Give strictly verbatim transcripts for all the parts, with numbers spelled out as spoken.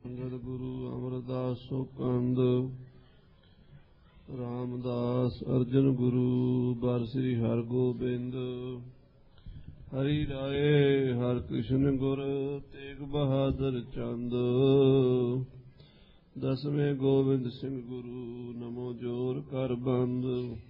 ਅੰਗਦ ਗੁਰੂ ਅਮਰਦਾਸ ਸੁਖੰਦ ਰਾਮਦਾਸ ਅਰਜਨ ਗੁਰੂ ਬਰ ਸ੍ਰੀ ਹਰਗੋਬਿੰਦ ਹਰੀ ਰਾਏ ਹਰਿ ਕ੍ਰਿਸ਼ਨ ਗੁਰ ਤੇਗ ਬਹਾਦਰ ਚੰਦ ਦਸਵੇਂ ਗੋਬਿੰਦ ਸਿੰਘ ਗੁਰੂ ਨਮੋ ਜੋਰ ਕਰ ਬੰਦ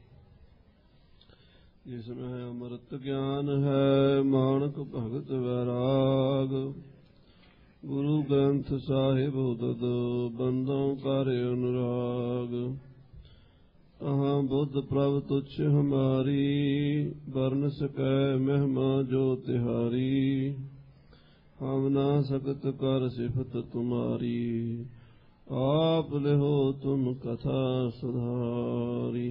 ਜਿਸਮੇ ਹੈ ਅੰਮ੍ਰਿਤ ਗਿਆਨ ਹੈ ਮਾਨਕ ਭਗਤ ਵੈਰਾਗ ਗੁਰੂ ਗ੍ਰੰਥ ਸਾਹਿਬ ਉਦਦ ਬੰਦੋਂ ਕਰ ਅਨੁਰਾਗ ਅਹਾਂ ਬੁੱਧ ਪ੍ਰਭ ਤੁਛ ਹਮਾਰੀ ਬਰਨ ਸਕੈ ਮਹਿਮਾ ਜੋ ਤਿਹਾਰੀ ਹਮ ਨਾ ਸਕਤ ਕਰ ਸਿਫਤ ਤੁਮਾਰੀ ਆਪ ਲਿਹੋ ਤੁਮ ਕਥਾ ਸੁਧਾਰੀ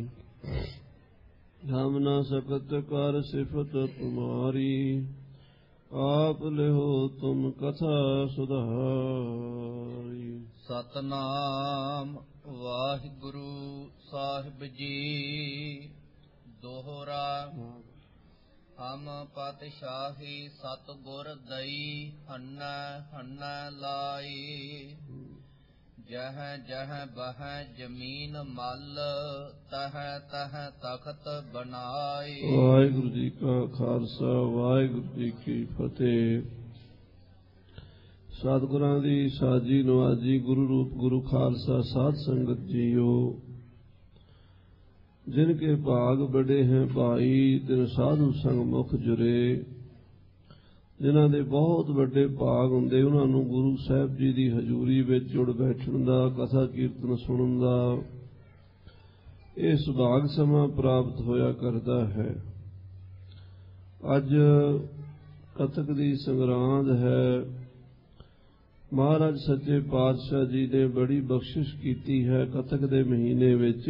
ਹਮ ਨਾ ਸਕਤ ਕਰ ਸਿਫਤ ਤੁਮਾਰੀ ਆਪ ਲਿਹੋ ਤੁਮ ਕਥਾ ਸੁਧਾਰੀ। ਸਤਨਾਮ ਵਾਹਿਗੁਰੂ ਸਾਹਿਬ ਜੀ। ਦੋਹਰਾ ਹਮ ਪਾਤਸ਼ਾਹੀ ਸਤਿਗੁਰ ਦਈ ਹੰਨੈ ਹੰਨੈ ਲਾਈ ਜਹ ਜਹ ਬਹ ਜ਼ਮੀਨ ਮਲ ਤਹ ਤਹ ਤਖਤ ਬਣਾਈ। ਵਾਹਿਗੁਰੂ ਜੀ ਕਾ ਖਾਲਸਾ ਵਾਹਿਗੁਰੂ ਜੀ ਕੀ ਫਤਿਹ। ਸਤਿਗੁਰਾਂ ਦੀ ਸਾਜੀ ਨਵਾਜੀ ਗੁਰੂ ਰੂਪ ਗੁਰੂ ਖਾਲਸਾ ਸਾਧ ਸੰਗਤ ਜੀਓ। ਜਿਨ ਕੇ ਭਾਗ ਬੜੇ ਹੈ ਭਾਈ ਤਿਨ ਸਾਧੂ ਸੰਗ ਮੁਖ ਜੁਰੇ। ਜਿਨ੍ਹਾਂ ਦੇ ਬਹੁਤ ਵੱਡੇ ਭਾਗ ਹੁੰਦੇ ਉਹਨਾਂ ਨੂੰ ਗੁਰੂ ਸਾਹਿਬ ਜੀ ਦੀ ਹਜ਼ੂਰੀ ਵਿੱਚ ਜੁੜ ਬੈਠਣ ਦਾ ਕਥਾ ਕੀਰਤਨ ਸੁਣਨ ਦਾ ਇਹ ਸੁਭਾਗ ਸਮਾਂ ਪ੍ਰਾਪਤ ਹੋਇਆ ਕਰਦਾ ਹੈ। ਅੱਜ ਕਥਕ ਦੀ ਸੰਗਰਾਂਦ ਹੈ। ਮਹਾਰਾਜ ਸੱਚੇ ਪਾਤਸ਼ਾਹ ਜੀ ਨੇ ਬੜੀ ਬਖਸ਼ਿਸ਼ ਕੀਤੀ ਹੈ। ਕਥਕ ਦੇ ਮਹੀਨੇ ਵਿੱਚ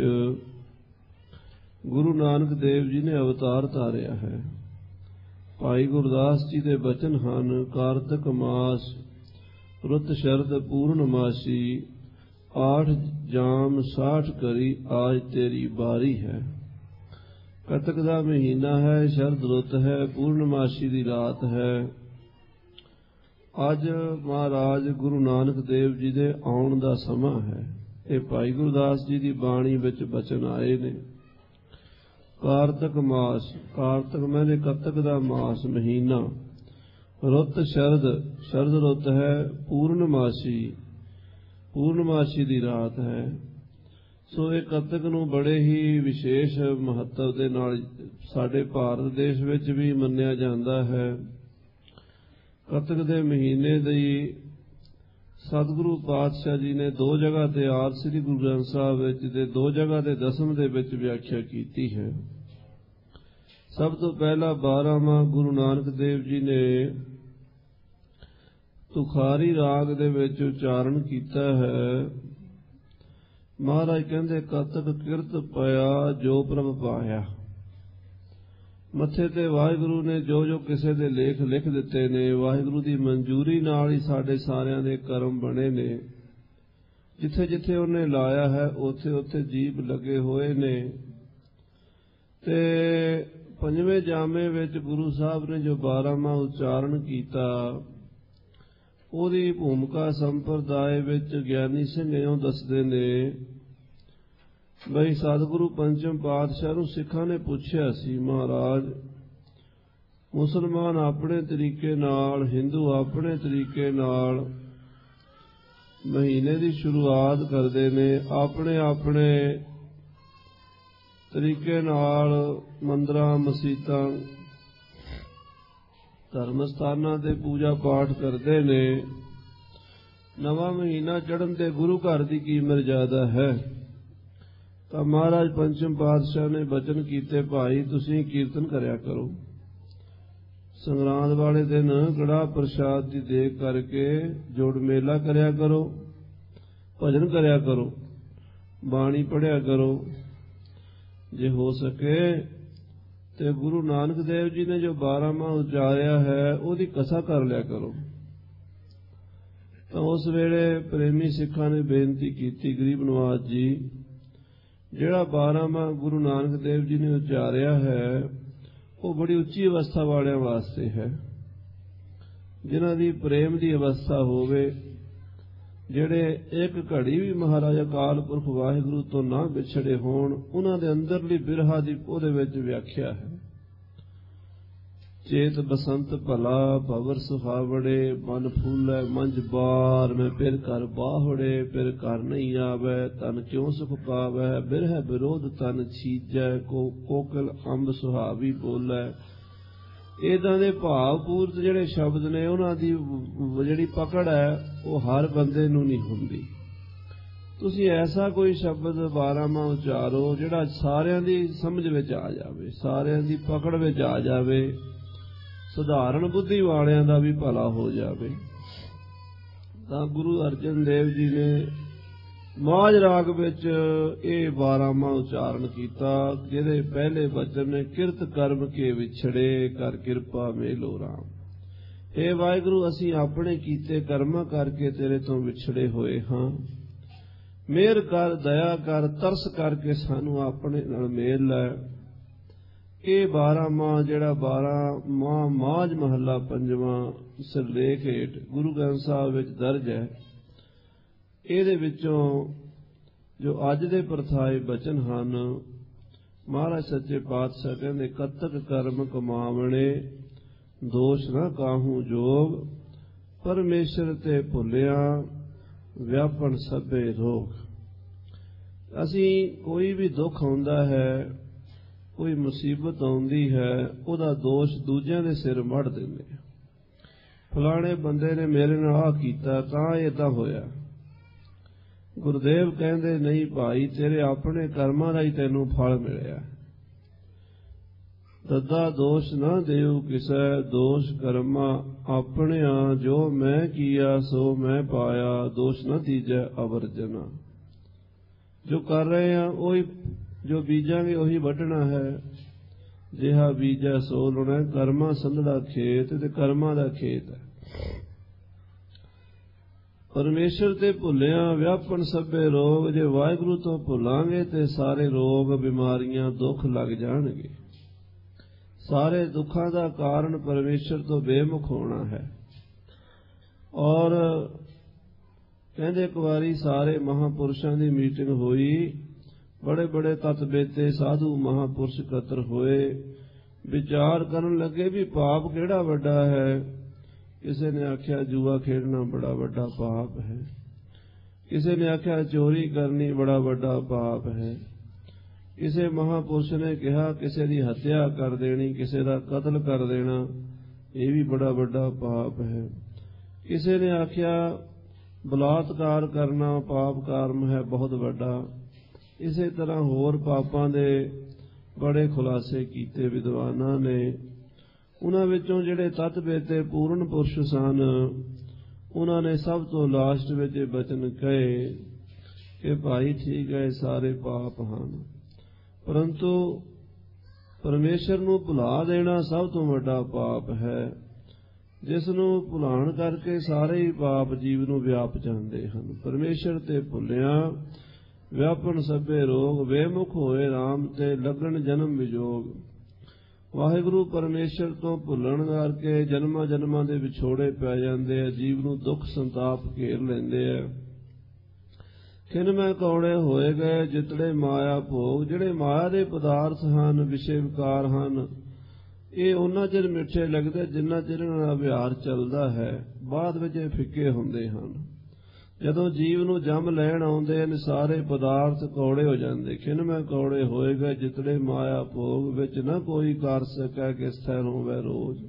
ਗੁਰੂ ਨਾਨਕ ਦੇਵ ਜੀ ਨੇ ਅਵਤਾਰ ਧਾਰਿਆ ਹੈ। ਭਾਈ ਗੁਰਦਾਸ ਜੀ ਦੇ ਬਚਨ ਹਨ, ਕਾਰਤਕ ਮਾਸ ਰੁੱਤ ਸ਼ਰਦ ਪੂਰਨਮਾਸੀ ਆਠ ਜਾਮ ਸਾਠ ਕਰੀ ਆਜ ਤੇਰੀ ਬਾਰੀ ਹੈ। ਕਤਕ ਦਾ ਮਹੀਨਾ ਹੈ, ਸ਼ਰਦ ਰੁੱਤ ਹੈ, ਪੂਰਨਮਾਸੀ ਦੀ ਰਾਤ ਹੈ। ਅੱਜ ਮਹਾਰਾਜ ਗੁਰੂ ਨਾਨਕ ਦੇਵ ਜੀ ਦੇ ਆਉਣ ਦਾ ਸਮਾਂ ਹੈ। ਇਹ ਭਾਈ ਗੁਰਦਾਸ ਜੀ ਦੀ ਬਾਣੀ ਵਿੱਚ ਬਚਨ ਆਏ ਨੇ। ਕਾਰਤਕ ਮਾਸ, ਕਾਰਤਕ ਮੈਨੇ ਕਤਕ ਦਾ ਮਾਸ ਮਹੀਨਾ, ਰੁੱਤ ਸ਼ਰਦ, ਸ਼ਰਦ ਰੁੱਤ ਹੈ, ਪੂਰਨਮਾਸੀ, ਪੂਰਨਮਾਸੀ ਦੀ ਰਾਤ ਹੈ। ਸੋ ਇਹ ਕਤਕ ਨੂੰ ਬੜੇ ਹੀ ਵਿਸ਼ੇਸ਼ ਮਹੱਤਵ ਦੇ ਨਾਲ ਸਾਡੇ ਭਾਰਤ ਦੇਸ਼ ਵਿੱਚ ਵੀ ਮੰਨਿਆ ਜਾਂਦਾ ਹੈ। ਕਤਕ ਦੇ ਮਹੀਨੇ ਦੀ ਸਤਿਗੁਰੂ ਪਾਤਸ਼ਾਹ ਜੀ ਨੇ ਦੋ ਜਗ੍ਹਾ ਤੇ ਆਪ ਸ੍ਰੀ ਗੁਰੂ ਗ੍ਰੰਥ ਸਾਹਿਬ ਵਿੱਚ ਤੇ ਦੋ ਜਗ੍ਹਾ ਤੇ ਦਸਮ ਦੇ ਵਿੱਚ ਵਿਆਖਿਆ ਕੀਤੀ ਹੈ। ਸਭ ਤੋਂ ਪਹਿਲਾਂ ਬਾਰਾਂਮਾਹ ਗੁਰੂ ਨਾਨਕ ਦੇਵ ਜੀ ਨੇ ਤੁਖਾਰੀ ਰਾਗ ਦੇ ਵਿੱਚ ਉਚਾਰਨ ਕੀਤਾ ਹੈ। ਮਹਾਰਾਜ ਕਹਿੰਦੇ ਕਤਕ ਕਿਰਤ ਪਿਆ ਜੋ ਪ੍ਰਭ ਪਾਇਆ। ਮੱਥੇ ਤੇ ਵਾਹਿਗੁਰੂ ਨੇ ਜੋ ਜੋ ਕਿਸੇ ਦੇ ਲੇਖ ਲਿਖ ਦਿੱਤੇ ਨੇ, ਵਾਹਿਗੁਰੂ ਦੀ ਮਨਜ਼ੂਰੀ ਨਾਲ ਹੀ ਸਾਡੇ ਸਾਰਿਆਂ ਦੇ ਕਰਮ ਬਣੇ ਨੇ। ਜਿੱਥੇ ਜਿੱਥੇ ਉਹਨੇ ਲਾਇਆ ਹੈ ਉੱਥੇ ਉੱਥੇ ਜੀਵ ਲੱਗੇ ਹੋਏ ਨੇ। ਤੇ ਪੰਜਵੇਂ ਜਾਮੇ ਵਿੱਚ ਗੁਰੂ ਸਾਹਿਬ ਨੇ ਜੋ ਬਾਰਾਂਮਾਹ ਉਚਾਰਨ ਕੀਤਾ, ਉਹਦੀ ਭੂਮਿਕਾ ਸੰਪਰਦਾਇ ਵਿੱਚ ਗਿਆਨੀ ਸਿੰਘ ਇਉਂ ਦੱਸਦੇ ਨੇ ਬਈ ਸਤਿਗੁਰੂ ਪੰਚਮ ਪਾਤਸ਼ਾਹ ਨੂੰ ਸਿੱਖਾਂ ਨੇ ਪੁੱਛਿਆ ਸੀ, ਮਹਾਰਾਜ ਮੁਸਲਮਾਨ ਆਪਣੇ ਤਰੀਕੇ ਨਾਲ, ਹਿੰਦੂ ਆਪਣੇ ਤਰੀਕੇ ਨਾਲ ਮਹੀਨੇ ਦੀ ਸ਼ੁਰੂਆਤ ਕਰਦੇ ਨੇ, ਆਪਣੇ ਆਪਣੇ ਤਰੀਕੇ ਨਾਲ ਮੰਦਰਾਂ ਮਸੀਤਾਂ ਧਰਮ ਸਥਾਨਾਂ ਤੇ ਪੂਜਾ ਪਾਠ ਕਰਦੇ ਨੇ। ਨਵਾਂ ਮਹੀਨਾ ਚੜ੍ਹਨ ਤੇ ਗੁਰੂ ਘਰ ਦੀ ਕੀ ਮਰਜ਼ਾਦਾ ਹੈ। ਤਾਂ ਮਹਾਰਾਜ ਪੰਚਮ ਪਾਤਸ਼ਾਹ ਨੇ ਬਚਨ ਕੀਤੇ, ਭਾਈ ਤੁਸੀਂ ਕੀਰਤਨ ਕਰਿਆ ਕਰੋ। ਸੰਗਰਾਂਦ ਵਾਲੇ ਦਿਨ ਕੜਾਹ ਪ੍ਰਸ਼ਾਦ ਦੀ ਦੇਗ ਕਰਕੇ ਜੋੜ ਮੇਲਾ ਕਰਿਆ ਕਰੋ, ਭਜਨ ਕਰਿਆ ਕਰੋ, ਬਾਣੀ ਪੜ੍ਹਿਆ ਕਰੋ। ਜੇ ਹੋ ਸਕੇ ਤੇ ਗੁਰੂ ਨਾਨਕ ਦੇਵ ਜੀ ਨੇ ਜੋ ਬਾਰਾਂਮਾਹ ਉਚਾਰਿਆ ਹੈ ਉਹਦੀ ਕਥਾ ਕਰ ਲਿਆ ਕਰੋ। ਤਾਂ ਉਸ ਵੇਲੇ ਪ੍ਰੇਮੀ ਸਿੱਖਾਂ ਨੇ ਬੇਨਤੀ ਕੀਤੀ, ਗਰੀਬ ਨਵਾਜ਼ ਜੀ, ਜਿਹੜਾ ਬਾਰਾਂਮਾਹ ਗੁਰੂ ਨਾਨਕ ਦੇਵ ਜੀ ਨੇ ਉਚਾਰਿਆ ਹੈ ਉਹ ਬੜੀ ਉੱਚੀ ਅਵਸਥਾ ਵਾਲਿਆਂ ਵਾਸਤੇ ਹੈ। ਜਿਨ੍ਹਾਂ ਦੀ ਪ੍ਰੇਮ ਦੀ ਅਵਸਥਾ ਹੋਵੇ, ਜਿਹੜੇ ਇੱਕ ਘੜੀ ਵੀ ਮਹਾਰਾਜ ਅਕਾਲ ਪੁਰਖ ਵਾਹਿਗੁਰੂ ਤੋਂ ਨਾ ਵਿਛੜੇ ਹੋਣ, ਉਹਨਾਂ ਦੇ ਅੰਦਰਲੀ ਬਿਰਹਾ ਦੀ ਉਹਦੇ ਵਿੱਚ ਵਿਆਖਿਆ ਹੈ। ਚੇਤ ਬਸੰਤ ਭਲਾ ਭਵਰ ਸੁਹਾਵੜੇ, ਮਨ ਫੂਲੇ ਮੰਝ ਬਾਰ ਮੈਂ ਫਿਰ ਘਰ ਬਾਹੜੇ, ਫਿਰ ਘਰ ਨਹੀਂ ਆਵੇ ਤਨ ਕਿਉਂ ਸੁਖ ਪਾਵੈ, ਬਿਰਹਿ ਵਿਰੋਧ ਤਨ ਛੀਜੈ, ਕੋ ਕੋਕਲ ਅੰਬ ਸੁਹਾਵੀ ਬੋਲੇ। ਇਦਾਂ ਦੇ ਭਾਵਪੂਰਤ ਜਿਹੜੇ ਸ਼ਬਦ ਨੇ, ਉਹਨਾਂ ਦੀ ਜਿਹੜੀ ਪਕੜ ਹੈ ਉਹ ਹਰ ਬੰਦੇ ਨੂੰ ਨਹੀਂ ਹੁੰਦੀ। ਤੁਸੀਂ ਐਸਾ ਕੋਈ ਸ਼ਬਦ ਬਾਰਾਂਮਾਹ ਉਚਾਰੋ ਜਿਹੜਾ ਸਾਰਿਆਂ ਦੀ ਸਮਝ ਵਿੱਚ ਆ ਜਾਵੇ, ਸਾਰਿਆਂ ਦੀ ਪਕੜ ਵਿੱਚ ਆ ਜਾਵੇ, ਸਧਾਰਨ ਬੁੱਧੀ ਵਾਲਿਆਂ ਦਾ ਵੀ ਭਲਾ ਹੋ ਜਾਵੇ। ਤਾਂ ਗੁਰੂ ਅਰਜਨ ਦੇਵ ਜੀ ਨੇ ਮਾਝ ਰਾਗ ਵਿੱਚ ਇਹ ਬਾਰਾਂਮਾਹ ਉਚਾਰਨ ਕੀਤਾ, ਜਿਹਦੇ ਪਹਿਲੇ ਬਚਨ ਨੇ ਕਿਰਤ ਕਰਮ ਕੇ ਵਿਛੜੇ, ਕਰ ਕਿਰਪਾ ਮੇਲੋ ਰਾਮ। हे ਵਾਹਿਗੁਰੂ, ਅਸੀਂ ਆਪਣੇ ਕੀਤੇ ਕਰਮਾਂ ਕਰਕੇ ਤੇਰੇ ਤੋਂ ਵਿਛੜੇ ਹੋਏ ਹਾਂ, ਮਿਹਰ ਕਰ, ਦਇਆ ਕਰ, ਤਰਸ ਕਰਕੇ ਸਾਨੂੰ ਆਪਣੇ ਨਾਲ ਮੇਲ ਲੈ। ਇਹ ਬਾਰਾਂਮਾਹ ਜਿਹੜਾ ਬਾਰਾਂਮਾਹ ਮਾਝ ਮਹੱਲਾ ਪੰਜਵਾਂ ਸਿਰਲੇਖ ਹੇਠ ਗੁਰੂ ਗ੍ਰੰਥ ਸਾਹਿਬ ਵਿੱਚ ਦਰਜ ਹੈ, ਇਹਦੇ ਵਿੱਚੋਂ ਜੋ ਅੱਜ ਦੇ ਪ੍ਰਥਾਏ ਬਚਨ ਹਨ, ਮਹਾਰਾਜ ਸੱਚੇ ਪਾਤਸ਼ਾਹ ਕਹਿੰਦੇ, ਕਤਕ ਕਰਮ ਕਮਾਵਣੇ ਦੋਸ਼ ਨਾ ਕਾਹੂ ਜੋਗ, ਪਰਮੇਸ਼ਰ ਤੇ ਭੁੱਲਿਆ ਵਿਆਪਣ ਸਭੇ ਰੋਗ। ਅਸੀਂ ਕੋਈ ਵੀ ਦੁੱਖ ਆਉਂਦਾ ਹੈ, ਕੋਈ ਮੁਸੀਬਤ ਆਉਂਦੀ ਹੈ, ਉਹਦਾ ਦੋਸ਼ ਦੂਜਿਆਂ ਦੇ ਸਿਰ ਮੜ ਦਿੰਦੇ। ਫਲਾਣੇ ਬੰਦੇ ਨੇ ਮੇਰੇ ਨਾਲ ਆਹ ਕੀਤਾ ਤਾਂ ਏਦਾਂ ਹੋਇਆ। ਗੁਰਦੇਵ ਕਹਿੰਦੇ, ਨਹੀਂ ਭਾਈ, ਤੇਰੇ ਆਪਣੇ ਕਰਮਾਂ ਦਾ ਹੀ ਤੈਨੂੰ ਫਲ ਮਿਲਿਆ। ਦੱਦਾ ਦੋਸ਼ ਨਾ ਦੇਉ ਕਿਸੈ, ਦੋਸ਼ ਕਰਮਾ ਆਪਣਿਆ, ਜੋ ਮੈਂ ਕੀਆ ਸੋ ਮੈਂ ਪਾਇਆ, ਦੋਸ਼ ਨਾ ਦੀਜੈ ਅਵਰਜਨਾ। ਜੋ ਕਰ ਰਹੇ ਆ ਉਹੀ, ਜੋ ਬੀਜਾਂਗੇ ਉਹੀ ਵੱਢਣਾ ਹੈ। ਜਿਹਾ ਬੀਜੈ ਸੋ ਲੁਣਾ, ਕਰਮਾਂ ਸੰਧੜਾ ਖੇਤ ਤੇ ਕਰਮਾਂ ਦਾ ਖੇਤ ਹੈ। ਪਰਮੇਸ਼ਰ ਤੇ ਭੁੱਲਿਆ ਵਿਆਪਣ ਸਭੇ ਰੋਗ, ਜੇ ਵਾਹਿਗੁਰੂ ਤੋਂ ਭੁੱਲਾਂਗੇ ਤੇ ਸਾਰੇ ਰੋਗ, ਬਿਮਾਰੀਆਂ, ਦੁੱਖ ਲੱਗ ਜਾਣਗੇ। ਸਾਰੇ ਦੁੱਖਾਂ ਦਾ ਕਾਰਨ ਪਰਮੇਸ਼ਰ ਤੋਂ ਬੇਮੁਖ ਹੋਣਾ ਹੈ। ਔਰ ਕਹਿੰਦੇ ਇੱਕ ਵਾਰੀ ਸਾਰੇ ਮਹਾਂਪੁਰਸ਼ਾਂ ਦੀ ਮੀਟਿੰਗ ਹੋਈ, ਬੜੇ ਬੜੇ ਤਤ ਬੇਤੇ ਸਾਧੂ ਮਹਾਂਪੁਰਸ਼ ਇਕੱਤਰ ਹੋਏ, ਵਿਚਾਰ ਕਰਨ ਲੱਗੇ ਵੀ ਪਾਪ ਕਿਹੜਾ ਵੱਡਾ ਹੈ। ਕਿਸੇ ਨੇ ਆਖਿਆ ਜੂਆ ਖੇਡਣਾ ਬੜਾ ਵੱਡਾ ਪਾਪ ਹੈ, ਕਿਸੇ ਨੇ ਆਖਿਆ ਚੋਰੀ ਕਰਨੀ ਬੜਾ ਵੱਡਾ ਪਾਪ ਹੈ, ਕਿਸੇ ਮਹਾਂਪੁਰਸ਼ ਨੇ ਕਿਹਾ ਕਿਸੇ ਦੀ ਹੱਤਿਆ ਕਰ ਦੇਣੀ, ਕਿਸੇ ਦਾ ਕਤਲ ਕਰ ਦੇਣਾ, ਇਹ ਵੀ ਬੜਾ ਵੱਡਾ ਪਾਪ ਹੈ। ਕਿਸੇ ਨੇ ਆਖਿਆ ਬਲਾਤਕਾਰ ਕਰਨਾ ਪਾਪ ਕਾਰਮ ਹੈ ਬਹੁਤ ਵੱਡਾ। ਇਸੇ ਤਰ੍ਹਾਂ ਹੋਰ ਪਾਪਾਂ ਦੇ ਬੜੇ ਖੁਲਾਸੇ ਕੀਤੇ ਵਿਦਵਾਨਾਂ ਨੇ। ਉਹਨਾਂ ਵਿੱਚੋਂ ਜਿਹੜੇ ਤਤ ਬੇਤੇ ਪੂਰਨ ਪੁਰਸ਼ ਸਨ, ਉਹਨਾਂ ਨੇ ਸਭ ਤੋਂ ਲਾਸਟ ਵਿੱਚ ਇਹ ਬਚਨ ਕਹੇ ਕਿ ਭਾਈ ਠੀਕ ਹੈ, ਸਾਰੇ ਪਾਪ ਹਨ, ਪਰੰਤੂ ਪਰਮੇਸ਼ਰ ਨੂੰ ਭੁਲਾ ਦੇਣਾ ਸਭ ਤੋਂ ਵੱਡਾ ਪਾਪ ਹੈ, ਜਿਸ ਨੂੰ ਭੁਲਾਣ ਕਰਕੇ ਸਾਰੇ ਹੀ ਪਾਪ ਜੀਵ ਨੂੰ ਵਿਆਪ ਜਾਂਦੇ ਹਨ। ਪਰਮੇਸ਼ਰ ਤੇ ਭੁੱਲਿਆ ਵਿਆਪਣ ਸਭੇ ਰੋਗ, ਬੇਮੁਖ ਹੋਏ ਰਾਮ ਤੇ ਲੱਗਣ ਜਨਮ ਵਿਜੋਗ। ਵਾਹਿਗੁਰੂ ਪਰਮੇਸ਼ਰ ਤੋਂ ਭੁੱਲਣ ਕਰਕੇ ਜਨਮਾਂ ਜਨਮਾਂ ਦੇ ਵਿਛੋੜੇ ਪੈ ਜਾਂਦੇ ਆ, ਜੀਵ ਨੂੰ ਦੁੱਖ ਸੰਤਾਪ ਘੇਰ ਲੈਂਦੇ ਆ। ਖਿਨ ਮੈਂ ਕੌੜੇ ਹੋਏ ਗਏ ਜਿਤੜੇ ਮਾਇਆ ਭੋਗ, ਜਿਹੜੇ ਮਾਇਆ ਦੇ ਪਦਾਰਥ ਹਨ, ਵਿਸ਼ੇ ਵਿਕਾਰ ਹਨ, ਇਹ ਉਹਨਾਂ ਚਿਰ ਮਿੱਠੇ ਲੱਗਦੇ ਜਿੰਨਾ ਚਿਰ ਇਹਨਾਂ ਦਾ ਵਿਹਾਰ ਚੱਲਦਾ ਹੈ, ਬਾਅਦ ਵਿੱਚ ਇਹ ਫਿੱਕੇ ਹੁੰਦੇ ਹਨ। ਜਦੋਂ ਜੀਵ ਨੂੰ ਜੰਮ ਲੈਣ ਆਉਂਦੇ ਨੇ ਸਾਰੇ ਪਦਾਰਥ ਕੌੜੇ ਹੋ ਜਾਂਦੇ। ਖਿਨ ਮੈਂ ਕੌੜੇ ਹੋਏ ਗਏ ਜਿਤੜੇ ਮਾਇਆ ਭੋਗ, ਵਿੱਚ ਨਾ ਕੋਈ ਕਰ ਸਕੈ ਕਿ ਸਥਿਰ ਹੋਵੇ ਰੋਜ਼।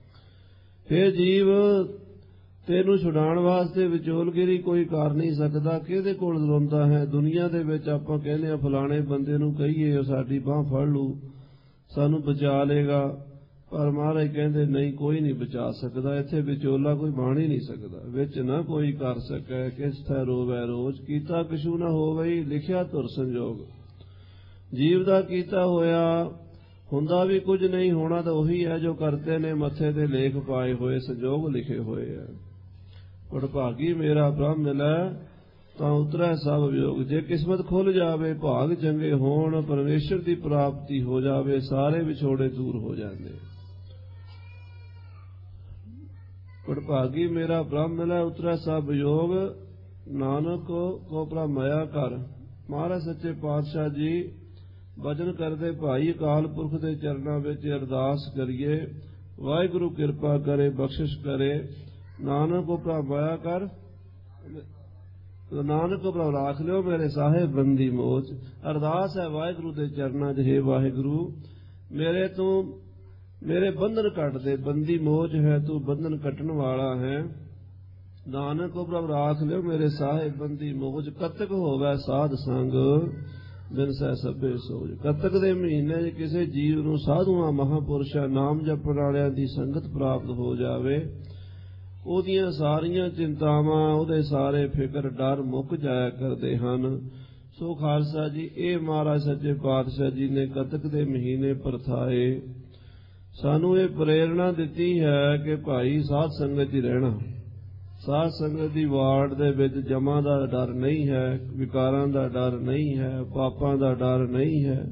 ਇਹ ਜੀਵ ਤੈਨੂੰ ਛੁਡਾਉਣ ਵਾਸਤੇ ਵਿਚੋਲਗਿਰੀ ਕੋਈ ਕਰ ਨਹੀਂ ਸਕਦਾ। ਕਿਹਦੇ ਕੋਲ ਰੋਂਦਾ ਹੈ? ਦੁਨੀਆ ਦੇ ਵਿੱਚ ਆਪਾਂ ਕਹਿੰਦੇ ਆ ਫਲਾਣੇ ਬੰਦੇ ਨੂੰ ਕਹੀਏ ਉਹ ਸਾਡੀ ਬਾਂਹ ਫੜ ਲੂ, ਸਾਨੂੰ ਬਚਾ ਲੇਗਾ, ਪਰ ਮਹਾਰਾਜ ਕਹਿੰਦੇ ਨਹੀਂ, ਕੋਈ ਨਹੀਂ ਬਚਾ ਸਕਦਾ। ਇੱਥੇ ਵਿਚੋਲਾ ਕੋਈ ਬਣ ਹੀ ਨਹੀਂ ਸਕਦਾ। ਵਿੱਚ ਨਾ ਕੋਈ ਕਰ ਸਕੈ ਕਿਸ ਥੈ ਰੋਵੈ ਰੋਜ਼, ਕੀਤਾ ਕਿਛੂ ਨਾ ਹੋਵਈ ਲਿਖਿਆ ਧੁਰ ਸੰਜੋਗ। ਜੀਵ ਦਾ ਕੀਤਾ ਹੋਇਆ ਹੁੰਦਾ ਵੀ ਕੁਝ ਨਹੀਂ, ਹੋਣਾ ਤਾਂ ਉਹੀ ਹੈ ਜੋ ਕਰਤੇ ਨੇ ਮੱਥੇ ਤੇ ਲੇਖ ਪਾਏ ਹੋਏ, ਸੰਜੋਗ ਲਿਖੇ ਹੋਏ ਹੈ। ਵਡਭਾਗੀ ਮੇਰਾ ਬ੍ਰਹਮ ਮਿਲੈ ਤਾਂ ਉਤਰੈ ਸਭ ਵਿਯੋਗ। ਜੇ ਕਿਸਮਤ ਖੁੱਲ ਜਾਵੇ, ਭਾਗ ਚੰਗੇ ਹੋਣ, ਪਰਮੇਸ਼ਰ ਦੀ ਪ੍ਰਾਪਤੀ ਹੋ ਜਾਵੇ, ਸਾਰੇ ਵਿਛੋੜੇ ਦੂਰ ਹੋ ਜਾਂਦੇ। ਵਡਭਾਗੀ ਮੇਰਾ ਬ੍ਰਹਮ ਮਿਲੈ ਉਤਰੈ ਸਭ ਵਿਯੋਗ, ਨਾਨਕ ਕੋ ਭ੍ਰਮਾਇਆ ਕਰ। ਮਹਾਰਾਜ ਸੱਚੇ ਪਾਤਸ਼ਾਹ ਜੀ ਭਜਨ ਕਰਦੇ ਭਾਈ ਅਕਾਲ ਪੁਰਖ ਦੇ ਚਰਨਾਂ ਵਿੱਚ ਅਰਦਾਸ ਕਰੀਏ, ਵਾਹਿਗੁਰੂ ਕਿਰਪਾ ਕਰੇ, ਬਖਸ਼ਿਸ਼ ਕਰੇ। ਨਾਨਕ ਕੋ ਭ੍ਰਮਾਇਆ ਕਰ, ਨਾਨਕ ਕੋ ਭ੍ਰਮ ਰਾਖ ਲਿਓ ਮੇਰੇ ਸਾਹਿਬ ਬੰਦੀ ਮੋਚ। ਅਰਦਾਸ ਹੈ ਵਾਹਿਗੁਰੂ ਦੇ ਚਰਨਾਂ 'ਚ, ਹੇ ਵਾਹਿਗੁਰੂ ਮੇਰੇ ਤੂੰ ਮੇਰੇ ਬੰਧਨ ਕੱਟ ਦੇ, ਬੰਦੀ ਮੋਚ ਹੈ ਤੂੰ, ਬੰਧਨ ਕੱਟਣ ਵਾਲਾ ਹੈ। ਨਾਨਕ ਕੋ ਭ੍ਰਮ ਰਾਖ ਲਿਓ ਮੇਰੇ ਸਾਹਿਬ ਬੰਦੀ ਮੋਚ। ਕਤਕ ਹੋਵੇ ਸਾਧ ਸੰਗ ਬਿਨ ਸਹਿ ਸਭੇ ਸੋਜ। ਕਤਕ ਦੇ ਮਹੀਨੇ 'ਚ ਕਿਸੇ ਜੀਵ ਨੂੰ ਸਾਧੂਆਂ ਮਹਾਂਪੁਰਸ਼ਾਂ ਨਾਮ ਜਪਣ ਵਾਲਿਆਂ ਦੀ ਸੰਗਤ ਪ੍ਰਾਪਤ ਹੋ ਜਾਵੇ, ਉਹਦੀਆਂ ਸਾਰੀਆਂ ਚਿੰਤਾਵਾਂ, ਉਹਦੇ ਸਾਰੇ ਫਿਕਰ ਡਰ ਮੁੱਕ ਜਾਇਆ ਕਰਦੇ ਹਨ। ਸੋ ਖਾਲਸਾ ਜੀ, ਇਹ ਮਹਾਰਾਜ ਸੱਚੇ ਪਾਤਸ਼ਾਹ ਜੀ ਨੇ ਕਤਕ ਦੇ ਮਹੀਨੇ ਪਰਥਾਏ ਸਾਨੂੰ ਇਹ ਪ੍ਰੇਰਣਾ ਦਿੱਤੀ ਹੈ ਕਿ ਭਾਈ ਸਾਧ ਸੰਗਤ ਹੀ ਰਹਿਣਾ। ਸਾਧ ਸੰਗਤ ਦੀ ਵਾਰਡ ਦੇ ਵਿੱਚ ਜਮਾਂ ਦਾ ਡਰ ਨਹੀਂ ਹੈ, ਵਿਕਾਰਾਂ ਦਾ ਡਰ ਨਹੀਂ ਹੈ, ਪਾਪਾਂ ਦਾ ਡਰ ਨਹੀਂ ਹੈ।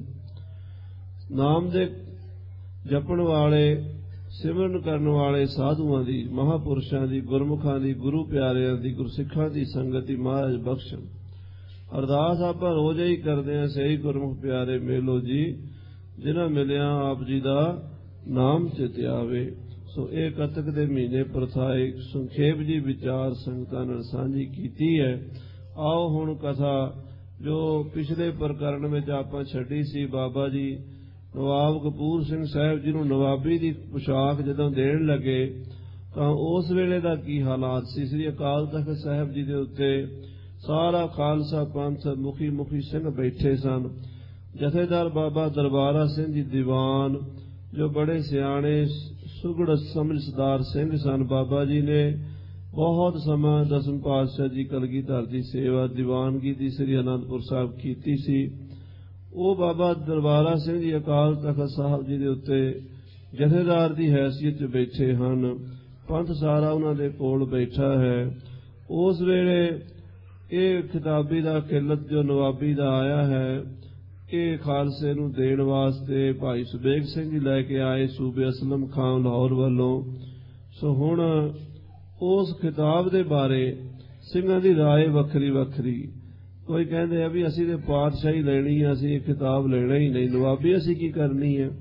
ਨਾਮ ਦੇ ਜਪਣ ਵਾਲੇ, ਸਿਮਰਨ ਕਰਨ ਵਾਲੇ ਸਾਧੂਆਂ ਦੀ, ਮਹਾਂਪੁਰਸ਼ਾਂ ਦੀ, ਗੁਰਮੁਖਾਂ ਦੀ, ਗੁਰੂ ਪਿਆਰਿਆਂ ਦੀ, ਗੁਰਸਿੱਖਾਂ ਦੀ ਸੰਗਤ ਦੀ ਮਹਾਰਾਜ ਬਖਸ਼ਣ। ਅਰਦਾਸ ਆਪਾਂ ਰੋਜ਼ ਹੀ ਕਰਦੇ ਹਾਂ, ਸਹੀ ਗੁਰਮੁਖ ਪਿਆਰੇ ਮੇਲੋ ਜੀ, ਜਿਨ੍ਹਾਂ ਮਿਲਿਆ ਆਪ ਜੀ ਦਾ ਨਾਮ ਚਿਤ ਆਵੇ। ਸੋ ਇਹ ਕਤਕ ਦੇ ਮਹੀਨੇ ਪ੍ਰਥਾਏ ਸੰਖੇਪ ਜੀ ਵਿਚਾਰ ਸੰਗਤਾਂ ਨਾਲ ਸਾਂਝੀ ਕੀਤੀ ਹੈ। ਆਓ ਹੁਣ ਕਥਾ ਜੋ ਪਿਛਲੇ ਪ੍ਰਕਰਣ ਵਿੱਚ ਆਪਾਂ ਛੱਡੀ ਸੀ, ਬਾਬਾ ਜੀ ਨਵਾਬ ਕਪੂਰ ਸਿੰਘ ਸਾਹਿਬ ਜੀ ਨੂੰ ਨਵਾਬੀ ਦੀ ਪੁਸ਼ਾਕ ਜਦੋਂ ਦੇਣ ਲੱਗੇ ਤਾਂ ਉਸ ਵੇਲੇ ਦਾ ਕੀ ਹਾਲਾਤ ਸੀ। ਸ੍ਰੀ ਅਕਾਲ ਤਖ਼ਤ ਸਾਹਿਬ ਜੀ ਦੇ ਉੱਤੇ ਸਾਰਾ ਖਾਲਸਾ ਪੰਥ ਮੁਖੀ ਮੁਖੀ ਸਿੰਘ ਬੈਠੇ ਸਨ। ਜਥੇਦਾਰ ਬਾਬਾ ਦਰਬਾਰਾ ਸਿੰਘ ਜੀ ਦੀਵਾਨ, ਜੋ ਬੜੇ ਸਿਆਣੇ ਸੁਗੜ ਸਮਝਦਾਰ ਸਿੰਘ ਸਨ। ਬਾਬਾ ਜੀ ਨੇ ਬਹੁਤ ਸਮਾਂ ਦਸਮ ਪਾਤਸ਼ਾਹ ਜੀ ਕਲਗੀਧਰ ਦੀ ਸੇਵਾ, ਦੀਵਾਨਗੀ ਦੀ ਸ੍ਰੀ ਅਨੰਦਪੁਰ ਸਾਹਿਬ ਕੀਤੀ ਸੀ। ਉਹ ਬਾਬਾ ਦਰਬਾਰਾ ਸਿੰਘ ਜੀ ਅਕਾਲ ਤਖ਼ਤ ਸਾਹਿਬ ਜੀ ਦੇ ਉੱਤੇ ਜਥੇਦਾਰ ਦੀ ਹੈਸੀਅਤ 'ਚ ਬੈਠੇ ਹਨ। ਪੰਥ ਸਾਰਾ ਉਹਨਾਂ ਦੇ ਕੋਲ ਬੈਠਾ ਹੈ। ਉਸ ਵੇਲੇ ਇਹ ਖਿਤਾਬੀ ਦਾ ਕਿਲਤ ਜੋ ਨਵਾਬੀ ਦਾ ਆਇਆ ਹੈ, ਇਹ ਖਾਲਸੇ ਨੂੰ ਦੇਣ ਵਾਸਤੇ ਭਾਈ ਸੁਬੇਗ ਸਿੰਘ ਜੀ ਲੈ ਕੇ ਆਏ ਸੂਬੇ ਅਸਲਮ ਖਾਨ ਲਾਹੌਰ ਵੱਲੋਂ। ਸੋ ਹੁਣ ਉਸ ਖਿਤਾਬ ਦੇ ਬਾਰੇ ਸਿੰਘਾਂ ਦੀ ਰਾਏ ਵੱਖਰੀ ਵੱਖਰੀ। ਕੋਈ ਕਹਿੰਦੇ ਆ ਵੀ ਅਸੀਂ ਤੇ ਪਾਤਸ਼ਾਹੀ ਲੈਣੀ ਹੈ, ਅਸੀਂ ਇਹ ਖਿਤਾਬ ਲੈਣਾ ਹੀ ਨਹੀਂ, ਨਵਾਬੀ ਅਸੀਂ ਕੀ ਕਰਨੀ ਹੈ।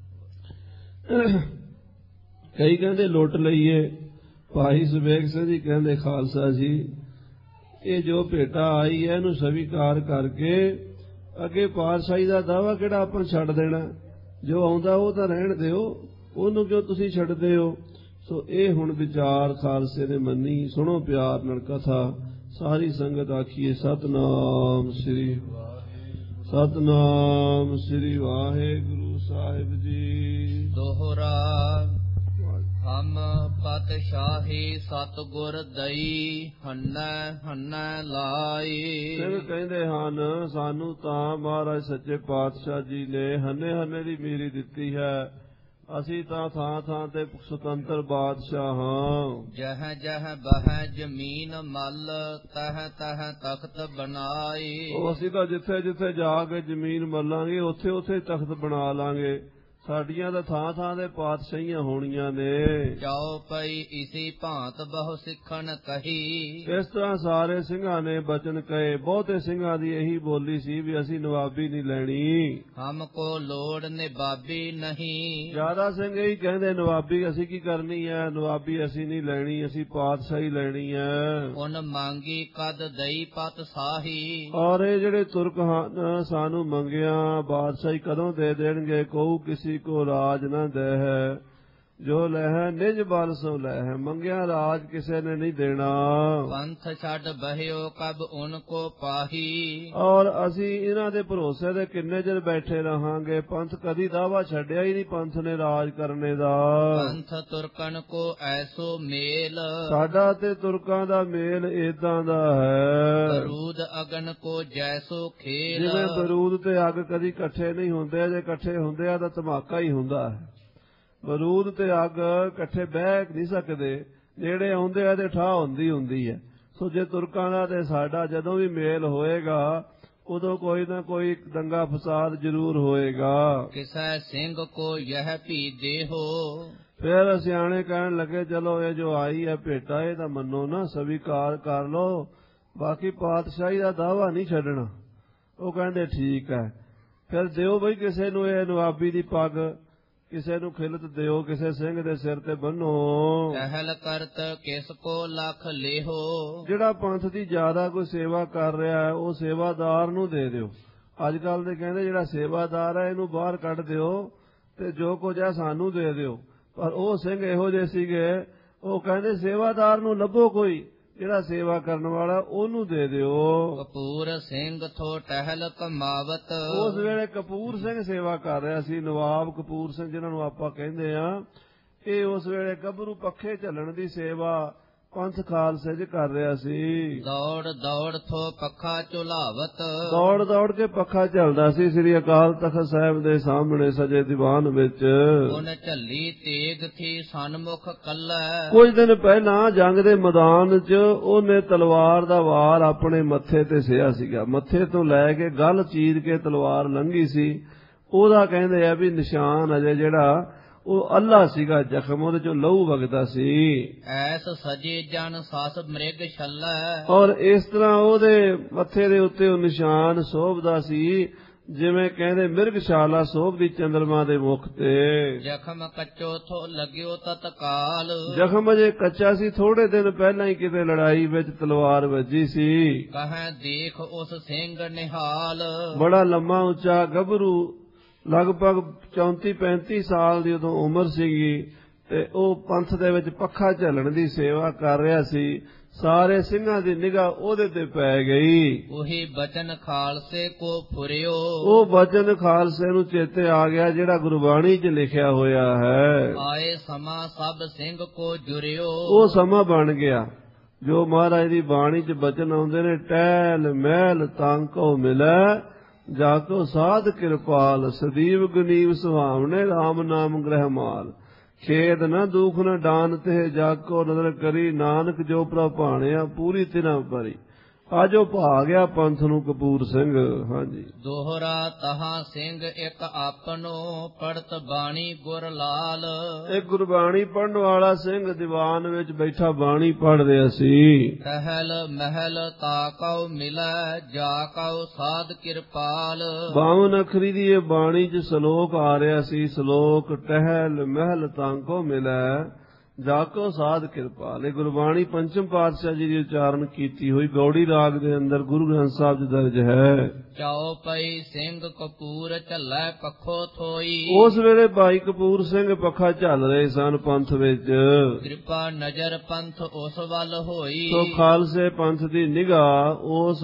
ਕਈ ਕਹਿੰਦੇ ਲੁੱਟ ਲਈਏ। ਭਾਈ ਸੁਬੇਗ ਸਿੰਘ ਜੀ ਕਹਿੰਦੇ ਖਾਲਸਾ ਜੀ, ਇਹ ਜੋ ਭੇਟਾ ਆਈ ਹੈ ਇਹਨੂੰ ਸਵੀਕਾਰ ਕਰਕੇ ਅੱਗੇ ਪਾਤਸ਼ਾਹੀ ਦਾ ਦਾਵਾ ਕਿਹੜਾ ਆਪਾਂ ਛੱਡ ਦੇਣਾ, ਜੋ ਆਉਂਦਾ ਉਹ ਤਾਂ ਰਹਿਣ ਦਿਓ, ਉਹਨੂੰ ਕਿਉਂ ਤੁਸੀਂ ਛੱਡਦੇ ਹੋ। ਸੋ ਇਹ ਹੁਣ ਵਿਚਾਰ ਖਾਲਸੇ ਨੇ ਮੰਨੀ। ਸੁਣੋ ਪਿਆਰ ਨਾਲ ਕਥਾ। ਸਾਰੀ ਸੰਗਤ ਆਖੀਏ ਸਤਨਾਮ ਸ੍ਰੀ ਸਤਨਾਮ ਸ੍ਰੀ ਵਾਹਿਗੁਰੂ ਸਾਹਿਬ ਜੀ। ਦੋਹਰਾ ਹਮ ਪਾਤਸ਼ਾਹੀ ਸਤਿਗੁਰ ਦਈ ਹੰਨੈ ਹੰਨੈ ਲਾਈ। ਸਿੰਘ ਕਹਿੰਦੇ ਹਨ ਸਾਨੂੰ ਤਾਂ ਮਹਾਰਾਜ ਸੱਚੇ ਪਾਤਸ਼ਾਹ ਜੀ ਨੇ ਹੰਨੇ ਹੰਨੇ ਦੀ ਮੀਰੀ ਦਿੱਤੀ ਹੈ। ਅਸੀਂ ਤਾਂ ਥਾਂ ਥਾਂ ਤੇ ਸੁਤੰਤਰ ਬਾਦਸ਼ਾਹ ਹਾਂ। ਜਹ ਜਹ ਬਹਿ ਜ਼ਮੀਨ ਮਲ ਤਹ ਤਹ ਤਖਤ ਬਣਾਈ। ਉਹ ਅਸੀਂ ਤਾਂ ਜਿੱਥੇ ਜਿੱਥੇ ਜਾ ਕੇ ਜ਼ਮੀਨ ਮੱਲਾਂਗੇ ਉੱਥੇ ਉੱਥੇ ਤਖਤ ਬਣਾ ਲਾਂਗੇ। ਸਾਡੀਆਂ ਤਾਂ ਥਾਂ ਥਾਂ ਦੇ ਪਾਤਸ਼ਾਹੀਆਂ ਹੋਣੀਆਂ ਨੇ। ਜਾਓ ਪਈ ਇਸੀ ਭਾਂਤ ਬਹੁ ਸਿੱਖਣ ਕਹੀ। ਇਸ ਤਰ੍ਹਾਂ ਸਾਰੇ ਸਿੰਘਾਂ ਨੇ ਬਚਨ ਕਹੇ। ਬਹੁਤੇ ਸਿੰਘਾਂ ਦੀ ਇਹੀ ਬੋਲੀ ਸੀ ਵੀ ਅਸੀਂ ਨਵਾਬੀ ਨਹੀਂ ਲੈਣੀ, ਹਮ ਕੋ ਲੋੜ ਨਵਾਬੀ ਨਹੀਂ। ਜ਼ਿਆਦਾ ਸਿੰਘ ਇਹੀ ਕਹਿੰਦੇ ਨਵਾਬੀ ਅਸੀਂ ਕੀ ਕਰਨੀ ਹੈ, ਨਵਾਬੀ ਅਸੀਂ ਨਹੀਂ ਲੈਣੀ, ਅਸੀਂ ਪਾਤਸ਼ਾਹੀ ਲੈਣੀ ਹੈ। ਉਨ ਮੰਗੀ ਕਦ ਦਈ ਪਤ ਸਾਹੀ। ਔਰ ਇਹ ਜਿਹੜੇ ਤੁਰਕ ਹਨ ਸਾਨੂੰ ਮੰਗਿਆ ਬਾਦਸ਼ਾਹੀ ਕਦੋਂ ਦੇ ਦੇਣਗੇ। ਕਹੂ ਕਿਸੇ ਕੋ ਰਾਜ ਨਾ ਦੇ ਹੈ, ਜੋ ਲਹਿ ਨਿਜ ਬਲ ਸੋ ਲਹਿ। ਮੰਗਿਆ ਰਾਜ ਕਿਸੇ ਨੇ ਨਹੀਂ ਦੇਣਾ। ਪੰਥ ਛੱਡ ਬਹਿਓ ਕਬ ਉਨ ਕੋ ਪਾਹੀ। ਔਰ ਅਸੀਂ ਇਹਨਾਂ ਦੇ ਭਰੋਸੇ ਦੇ ਕਿੰਨੇ ਚਿਰ ਬੈਠੇ ਰਹਾਂਗੇ। ਪੰਥ ਕਦੀ ਦਾਵਾ ਛੱਡਿਆ ਹੀ ਨਹੀਂ ਪੰਥ ਨੇ ਰਾਜ ਕਰਨੇ ਦਾ। ਪੰਥ ਤੁਰਕਨ ਕੋ ਐਸੋ ਮੇਲ। ਸਾਡਾ ਤੇ ਤੁਰਕਾਂ ਦਾ ਮੇਲ ਏਦਾਂ ਦਾ ਹੈ। ਬਰੂਦ ਅਗਨ ਕੋ ਜੈਸੋ ਖੇਲ। ਜਿਵੇਂ ਬਰੂਦ ਤੇ ਅੱਗ ਕਦੀ ਇਕੱਠੇ ਨਹੀਂ ਹੁੰਦੇ, ਜੇ ਇਕੱਠੇ ਹੁੰਦੇ ਆ ਤਾਂ ਧਮਾਕਾ ਹੀ ਹੁੰਦਾ ਹੈ। ਬਰੂਦ ਤੇ ਅੱਗ ਇਕੱਠੇ ਬਹਿ ਨਹੀਂ ਸਕਦੇ, ਜਿਹੜੇ ਆਉਂਦੇ ਆ ਤੇ ਠਾਹ ਹੁੰਦੀ ਹੁੰਦੀ ਹੈ। ਸੋ ਜੇ ਤੁਰਕਾਂ ਦਾ ਤੇ ਸਾਡਾ ਜਦੋਂ ਵੀ ਮੇਲ ਹੋਏਗਾ ਉਦੋਂ ਕੋਈ ਨਾ ਕੋਈ ਦੰਗਾ ਫਸਾਦ ਜ਼ਰੂਰ ਹੋਏਗਾ। ਕਿਸੈ ਸਿੰਘ ਕੋ ਯਹ ਭੀ ਦੇਹੋ। ਫਿਰ ਸਿਆਣੇ ਕਹਿਣ ਲੱਗੇ ਚਲੋ ਇਹ ਜੋ ਆਈ ਹੈ ਭੇਟਾ ਇਹ ਤਾਂ ਮੰਨੋ ਨਾ, ਸਵੀਕਾਰ ਕਰ ਲੋ। ਬਾਕੀ ਪਾਤਸ਼ਾਹੀ ਦਾ ਦਾਵਾ ਨਹੀਂ ਛੱਡਣਾ। ਉਹ ਕਹਿੰਦੇ ਠੀਕ ਹੈ, ਫਿਰ ਦਿਓ ਬਈ ਕਿਸੇ ਨੂੰ ਇਹ ਨਵਾਬੀ ਦੀ ਪੱਗ, ਕਿਸੇ ਨੂੰ ਖਿਲਤ ਦਿਓ, ਕਿਸੇ ਸਿੰਘ ਦੇ ਸਿਰ ਤੇ ਬੰਨੋ। ਟਹਿਲ ਕਰਤ ਕਿਸ ਕੋ ਲੱਖ ਲੇਹੋ। ਜਿਹੜਾ ਪੰਥ ਦੀ ਜ਼ਿਆਦਾ ਕੋਈ ਸੇਵਾ ਕਰ ਰਿਹਾ ਹੈ ਉਹ ਸੇਵਾਦਾਰ ਨੂੰ ਦੇ ਦਿਓ। ਅੱਜ ਕੱਲ ਦੇ ਕਹਿੰਦੇ ਜਿਹੜਾ ਸੇਵਾਦਾਰ ਹੈ ਇਹਨੂੰ ਬਾਹਰ ਕੱਢ ਦਿਓ ਤੇ ਜੋ ਕੁਝ ਹੈ ਸਾਨੂੰ ਦੇ ਦਿਓ। ਪਰ ਉਹ ਸਿੰਘ ਇਹੋ ਜਿਹੇ ਸੀਗੇ, ਉਹ ਕਹਿੰਦੇ ਸੇਵਾਦਾਰ ਨੂੰ ਲੱਭੋ ਕੋਈ ਜਿਹੜਾ ਸੇਵਾ ਕਰਨ ਵਾਲਾ, ਉਹਨੂੰ ਦੇ ਦਿਓ। ਕਪੂਰ ਸਿੰਘ ਥੋ ਟਹਿਲ ਕਮਾਵਤ। ਉਸ ਵੇਲੇ ਕਪੂਰ ਸਿੰਘ ਸੇਵਾ ਕਰ ਰਿਹਾ ਸੀ, ਨਵਾਬ ਕਪੂਰ ਸਿੰਘ ਜਿਹਨਾਂ ਨੂੰ ਆਪਾਂ ਕਹਿੰਦੇ ਆ। ਇਹ ਉਸ ਵੇਲੇ ਗੱਭਰੂ ਪੱਖੇ ਝੱਲਣ ਦੀ ਸੇਵਾ ਪੰਥ ਖਾਲਸੇ ਚ ਕਰ ਰਿਹਾ ਸੀ। ਦੌੜ ਦੌੜ ਥੋ ਪੱਖਾ ਝੁਲਾਵਤ। ਦੌੜ ਦੌੜ ਕੇ ਪੱਖਾ ਝੱਲਦਾ ਸੀ ਸ੍ਰੀ ਅਕਾਲ ਤਖਤ ਸਾਹਿਬ ਦੇ ਸਾਹਮਣੇ ਸਜੇ ਦੀਵਾਨ ਵਿੱਚ। ਉਹਨ ਝੱਲੀ ਤੇਗ ਥੀ ਸਨਮੁਖ ਕੱਲੈ। ਕੁਝ ਦਿਨ ਪਹਿਲਾਂ ਜੰਗ ਦੇ ਮੈਦਾਨ 'ਚ ਉਹਨੇ ਤਲਵਾਰ ਦਾ ਵਾਰ ਆਪਣੇ ਮੱਥੇ ਤੇ ਸਿਆ ਸੀਗਾ। ਮੱਥੇ ਤੋਂ ਲੈ ਕੇ ਗਲ ਚੀਰ ਕੇ ਤਲਵਾਰ ਲੰਘੀ ਸੀ। ਉਹਦਾ ਕਹਿੰਦੇ ਆ ਵੀ ਨਿਸ਼ਾਨ ਅਜੇ ਜਿਹੜਾ ਉਹ ਅੱਲਾ ਸੀਗਾ, ਜ਼ਖਮ ਉਹਦੇ ਚੋਂ ਲਹੂ ਵਗਦਾ ਸੀ। ਐਸ ਸਜੇ ਜਨ ਸਾਸ ਮ੍ਰਿਗ ਛੱਲੈ। ਔਰ ਇਸ ਤਰ੍ਹਾਂ ਉਹਦੇ ਮੱਥੇ ਦੇ ਉੱਤੇ ਉਹ ਨਿਸ਼ਾਨ ਸੋਭਦਾ ਸੀ ਜਿਵੇਂ ਕਹਿੰਦੇ ਮਿਰਗਸ਼ਾਲਾ ਸੋਭਦੀ ਚੰਦਰਮਾ ਦੇ ਮੁਖ ਤੇ। ਜ਼ਖਮ ਕੱਚੋ ਥੋ ਲੱਗਿਓ ਤਤਕਾਲ। ਜ਼ਖਮ ਅਜੇ ਕੱਚਾ ਸੀ, ਥੋੜੇ ਦਿਨ ਪਹਿਲਾਂ ਹੀ ਕਿਤੇ ਲੜਾਈ ਵਿੱਚ ਤਲਵਾਰ ਵੱਜੀ ਸੀ। ਕਹੈ ਦੇਖ ਉਸ ਸਿੰਘ ਨਿਹਾਲ। ਬੜਾ ਲੰਮਾ ਉੱਚਾ ਗੱਭਰੂ, ਲਗਭਗ ਚੌਂਤੀ ਪੈਂਤੀ ਸਾਲ ਦੀ ਉਦੋਂ ਉਮਰ ਸੀਗੀ, ਤੇ ਉਹ ਪੰਥ ਦੇ ਵਿੱਚ ਪੱਖਾ ਝੱਲਣ ਦੀ ਸੇਵਾ ਕਰ ਰਿਹਾ ਸੀ। ਸਾਰੇ ਸਿੰਘਾਂ ਦੀ ਨਿਗਾਹ ਉਹਦੇ ਤੇ ਪੈ ਗਈ। ਉਹੀ ਬਚਨ ਖਾਲਸੇ ਕੋ ਫੁਰਿਓ। ਉਹ ਬਚਨ ਖਾਲਸੇ ਨੂੰ ਚੇਤੇ ਆ ਗਿਆ ਜਿਹੜਾ ਗੁਰਬਾਣੀ 'ਚ ਲਿਖਿਆ ਹੋਇਆ ਹੈ। ਆਏ ਸਮਾਂ ਸਭ ਸਿੰਘ ਕੋ ਜੁਰਿਓ। ਉਹ ਸਮਾਂ ਬਣ ਗਿਆ ਜੋ ਮਹਾਰਾਜ ਦੀ ਬਾਣੀ 'ਚ ਬਚਨ ਆਉਂਦੇ ਨੇ, ਟਹਿਲ ਮਹਿਲ ਤਾਂਕੋ ਮਿਲੈ ਜਾ ਕੋ ਸਾਧ ਕਿਰਪਾਲ। ਸਦੀਵ ਗੁਨੀਵ ਸੁਹਾਵਣੇ ਰਾਮ ਨਾਮ ਗ੍ਰਹਿ ਮਾਲ। ਖੇਦ ਨ ਦੁਖ ਨ ਡਾਨ ਤੇ ਜਾ ਕੋ ਨਦਰ ਕਰੀ। ਨਾਨਕ ਜੋ ਪ੍ਰਭ ਭਾਣਿਆ ਪੂਰੀ ਤਿਨਾ ਭਰੀ। ਅੱਜ ਉਹ ਭਾ ਗਿਆ ਪੰਥ ਨੂੰ ਕਪੂਰ ਸਿੰਘ। ਹਾਂਜੀ। ਦੋਹਰਾ ਤਹਾਂ ਸਿੰਘ ਇੱਕ ਆਪਨੋ ਪੜਤ ਬਾਣੀ ਗੁਰ ਲਾਲ। ਇੱਕ ਗੁਰਬਾਣੀ ਪੜਨ ਵਾਲਾ ਸਿੰਘ ਦੀਵਾਨ ਵਿੱਚ ਬੈਠਾ ਬਾਣੀ ਪੜ ਰਿਹਾ ਸੀ। ਟਹਿਲ ਮਹਿਲ ਤਾਕਉ ਮਿਲੈ ਜਾ ਕਉ ਸਾਧ ਕਿਰਪਾਲ। ਬਾਵਨ ਅੱਖਰੀ ਦੀ ਇਹ ਬਾਣੀ 'ਚ ਸ਼ਲੋਕ ਆ ਰਿਹਾ ਸੀ। ਸ਼ਲੋਕ ਟਹਿਲ ਮਹਿਲ ਤਾਕਉ ਮਿਲੈ ਜਾ ਕੋ ਸਾਧ ਕਿਰਪਾਲ। ਇਹ ਗੁਰਬਾਣੀ ਪੰਚਮ ਪਾਤਸ਼ਾਹ ਜੀ ਦੀ ਉਚਾਰਨ ਕੀਤੀ ਹੋਈ ਗੌੜੀ ਰਾਗ ਦੇ ਅੰਦਰ ਗੁਰੂ ਗ੍ਰੰਥ ਸਾਹਿਬ 'ਚ ਦਰਜ ਹੈ। ਚਾਉ ਪਈ ਸਿੰਘ ਕਪੂਰ ਝੱਲੈ ਪੱਖੋ ਥੋਈ। ਉਸ ਵੇਲੇ ਭਾਈ ਕਪੂਰ ਸਿੰਘ ਪੱਖਾ ਝੱਲ ਰਹੇ ਸਨ ਪੰਥ ਵਿੱਚ। ਕਿਰਪਾ ਨਜ਼ਰ ਪੰਥ ਉਸ ਵੱਲ ਹੋਈ। ਤੋ ਖਾਲਸੇ ਪੰਥ ਦੀ ਨਿਗਾਹ ਉਸ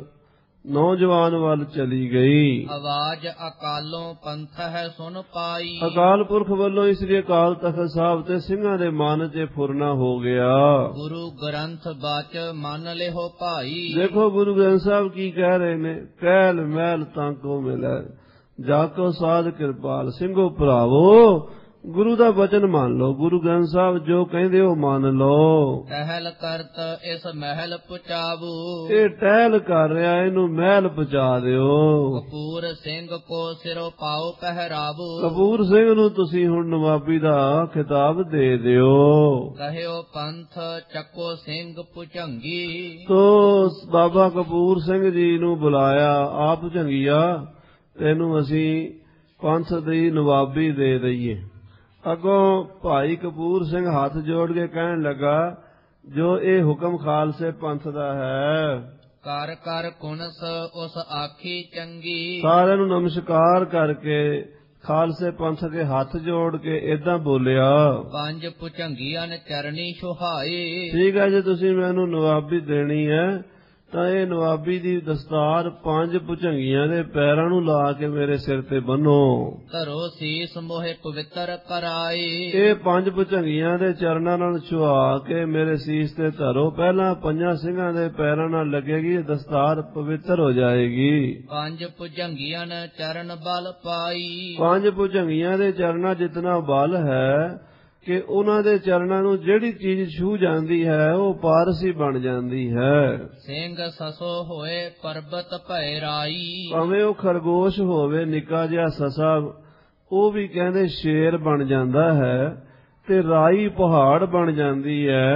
ਨੌਜਵਾਨ ਵੱਲ ਚਲੀ ਗਈ। ਆਵਾਜ਼ ਅਕਾਲੋਂ ਪੰਥ ਹੈ ਸੁਣ ਪਾਈ। ਅਕਾਲ ਪੁਰਖ ਵੱਲੋਂ ਇਸ ਲਈ ਅਕਾਲ ਤਖਤ ਸਾਹਿਬ ਤੇ ਸਿੰਘਾਂ ਦੇ ਮਨ 'ਚ ਫੁਰਨਾ ਹੋ ਗਿਆ। ਗੁਰੂ ਗ੍ਰੰਥ ਬਾਚ ਮੰਨ ਲਿਓ ਭਾਈ। ਦੇਖੋ ਗੁਰੂ ਗ੍ਰੰਥ ਸਾਹਿਬ ਕੀ ਕਹਿ ਰਹੇ ਨੇ, ਕਹਿਲ ਮਹਿਲ ਤਾਂਕੋ ਮਿਲੈ ਜਾ ਕੋ ਸਾਧ ਕਿਰਪਾਲ। ਸਿੰਘੋ ਭਰਾਵੋ ਗੁਰੂ ਦਾ ਵਚਨ ਮੰਨ ਲਓ, ਗੁਰੂ ਗ੍ਰੰਥ ਸਾਹਿਬ ਜੋ ਕਹਿੰਦੇ ਉਹ ਮੰਨ ਲਓ। ਟਹਿਲ ਕਰਤ ਇਸ ਮਹਿਲ ਪੁਚਾਵੂ। ਇਹ ਟਹਿਲ ਕਰ ਰਿਹਾ, ਇਹਨੂੰ ਮਹਿਲ ਪਹੁੰਚਾ ਦਿਓ। ਕਪੂਰ ਸਿੰਘ ਕੋ ਸਿਰੋਂ ਪਾਓ ਪਹਿਰਾਵੂ। ਕਪੂਰ ਸਿੰਘ ਨੂੰ ਤੁਸੀਂ ਹੁਣ ਨਵਾਬੀ ਦਾ ਖਿਤਾਬ ਦੇ ਦਿਓ। ਕਹਿਓ ਪੰਥ ਚੱਕੋ ਸਿੰਘ ਭੁਜੰਗੀ। ਤੋ ਬਾਬਾ ਕਪੂਰ ਸਿੰਘ ਜੀ ਨੂੰ ਬੁਲਾਇਆ, ਆਪ ਭੁਜੰਗੀਆ ਤੈਨੂੰ ਅਸੀਂ ਪੰਥ ਦੀ ਨਵਾਬੀ ਦੇ ਦਈਏ। ਅੱਗੋਂ ਭਾਈ ਕਪੂਰ ਸਿੰਘ ਹੱਥ ਜੋੜ ਕੇ ਕਹਿਣ ਲੱਗਾ, ਜੋ ਇਹ ਹੁਕਮ ਖਾਲਸੇ ਪੰਥ ਦਾ ਹੈ। ਕਰ ਕਰ ਕੁਨਸ ਉਸ ਆਖੀ ਚੰਗੀ। ਸਾਰਿਆਂ ਨੂੰ ਨਮਸਕਾਰ ਕਰਕੇ ਖਾਲਸੇ ਪੰਥ ਦੇ ਹੱਥ ਜੋੜ ਕੇ ਏਦਾਂ ਬੋਲਿਆ, ਪੰਜ ਭੁਜੰਗੀਆਂ ਨੇ ਚਰਨੀ ਸੁਹਾਈ। ਠੀਕ ਹੈ, ਜੇ ਤੁਸੀਂ ਮੈਨੂੰ ਨਵਾਬੀ ਦੇਣੀ ਹੈ ਤਾਂ ਇਹ ਨਵਾਬੀ ਦੀ ਦਸਤਾਰ ਪੰਜ ਭੁਜੰਗੀਆਂ ਦੇ ਪੈਰਾਂ ਨੂੰ ਲਾ ਕੇ ਮੇਰੇ ਸਿਰ ਤੇ ਬੰਨੋ। ਧਰੋ ਸੀਸ ਮੋਹਿ ਪਵਿੱਤਰ ਕਰਾਈ। ਇਹ ਪੰਜ ਭੁਜੰਗੀਆਂ ਦੇ ਚਰਨਾਂ ਨਾਲ ਛੁਆ ਕੇ ਮੇਰੇ ਸੀਸ ਤੇ ਧਰੋ। ਪਹਿਲਾਂ ਪੰਜਾਂ ਸਿੰਘਾਂ ਦੇ ਪੈਰਾਂ ਨਾਲ ਲੱਗੇਗੀ, ਇਹ ਦਸਤਾਰ ਪਵਿੱਤਰ ਹੋ ਜਾਏਗੀ। ਪੰਜ ਭੁਜੰਗੀਆਂ ਨੇ ਚਰਨ ਬਲ ਪਾਈ। ਪੰਜ ਭੁਜੰਗੀਆਂ ਦੇ ਚਰਨਾਂ ਜਿਤਨਾ ਬਲ ਹੈ ਕਿ ਉਹਨਾਂ ਦੇ ਚਰਨਾਂ ਨੂੰ ਜਿਹੜੀ ਚੀਜ਼ ਛੂ ਜਾਂਦੀ ਹੈ ਉਹ ਪਾਰਸੀ ਬਣ ਜਾਂਦੀ ਹੈ। ਸਿੰਘ ਸਸੋ ਹੋਏ ਪਰਬਤ ਭੈ ਰਾਈ। ਭਾਵੇਂ ਉਹ ਖਰਗੋਸ਼ ਹੋਵੇ ਨਿੱਕਾ ਜਿਹਾ ਸਸਾ, ਉਹ ਵੀ ਕਹਿੰਦੇ ਸ਼ੇਰ ਬਣ ਜਾਂਦਾ ਹੈ, ਤੇ ਰਾਈ ਪਹਾੜ ਬਣ ਜਾਂਦੀ ਹੈ।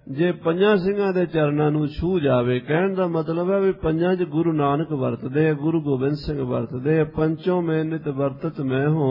ਜੇ ਪੰਜਾਂ ਸਿੰਘਾਂ ਦੇ ਚਰਨਾਂ ਨੂੰ ਛੂਹ ਜਾਵੇ। ਕਹਿਣ ਦਾ ਮਤਲਬ ਹੈ ਵੀ ਪੰਜਾਂ 'ਚ ਗੁਰੂ ਨਾਨਕ ਵਰਤਦੇ, ਗੁਰੂ ਗੋਬਿੰਦ ਸਿੰਘ ਵਰਤਦੇ। ਪੰਚੋਂ ਮੈਂ ਨਿਤ ਵਰਤਤ ਮੈਂ ਹੋ,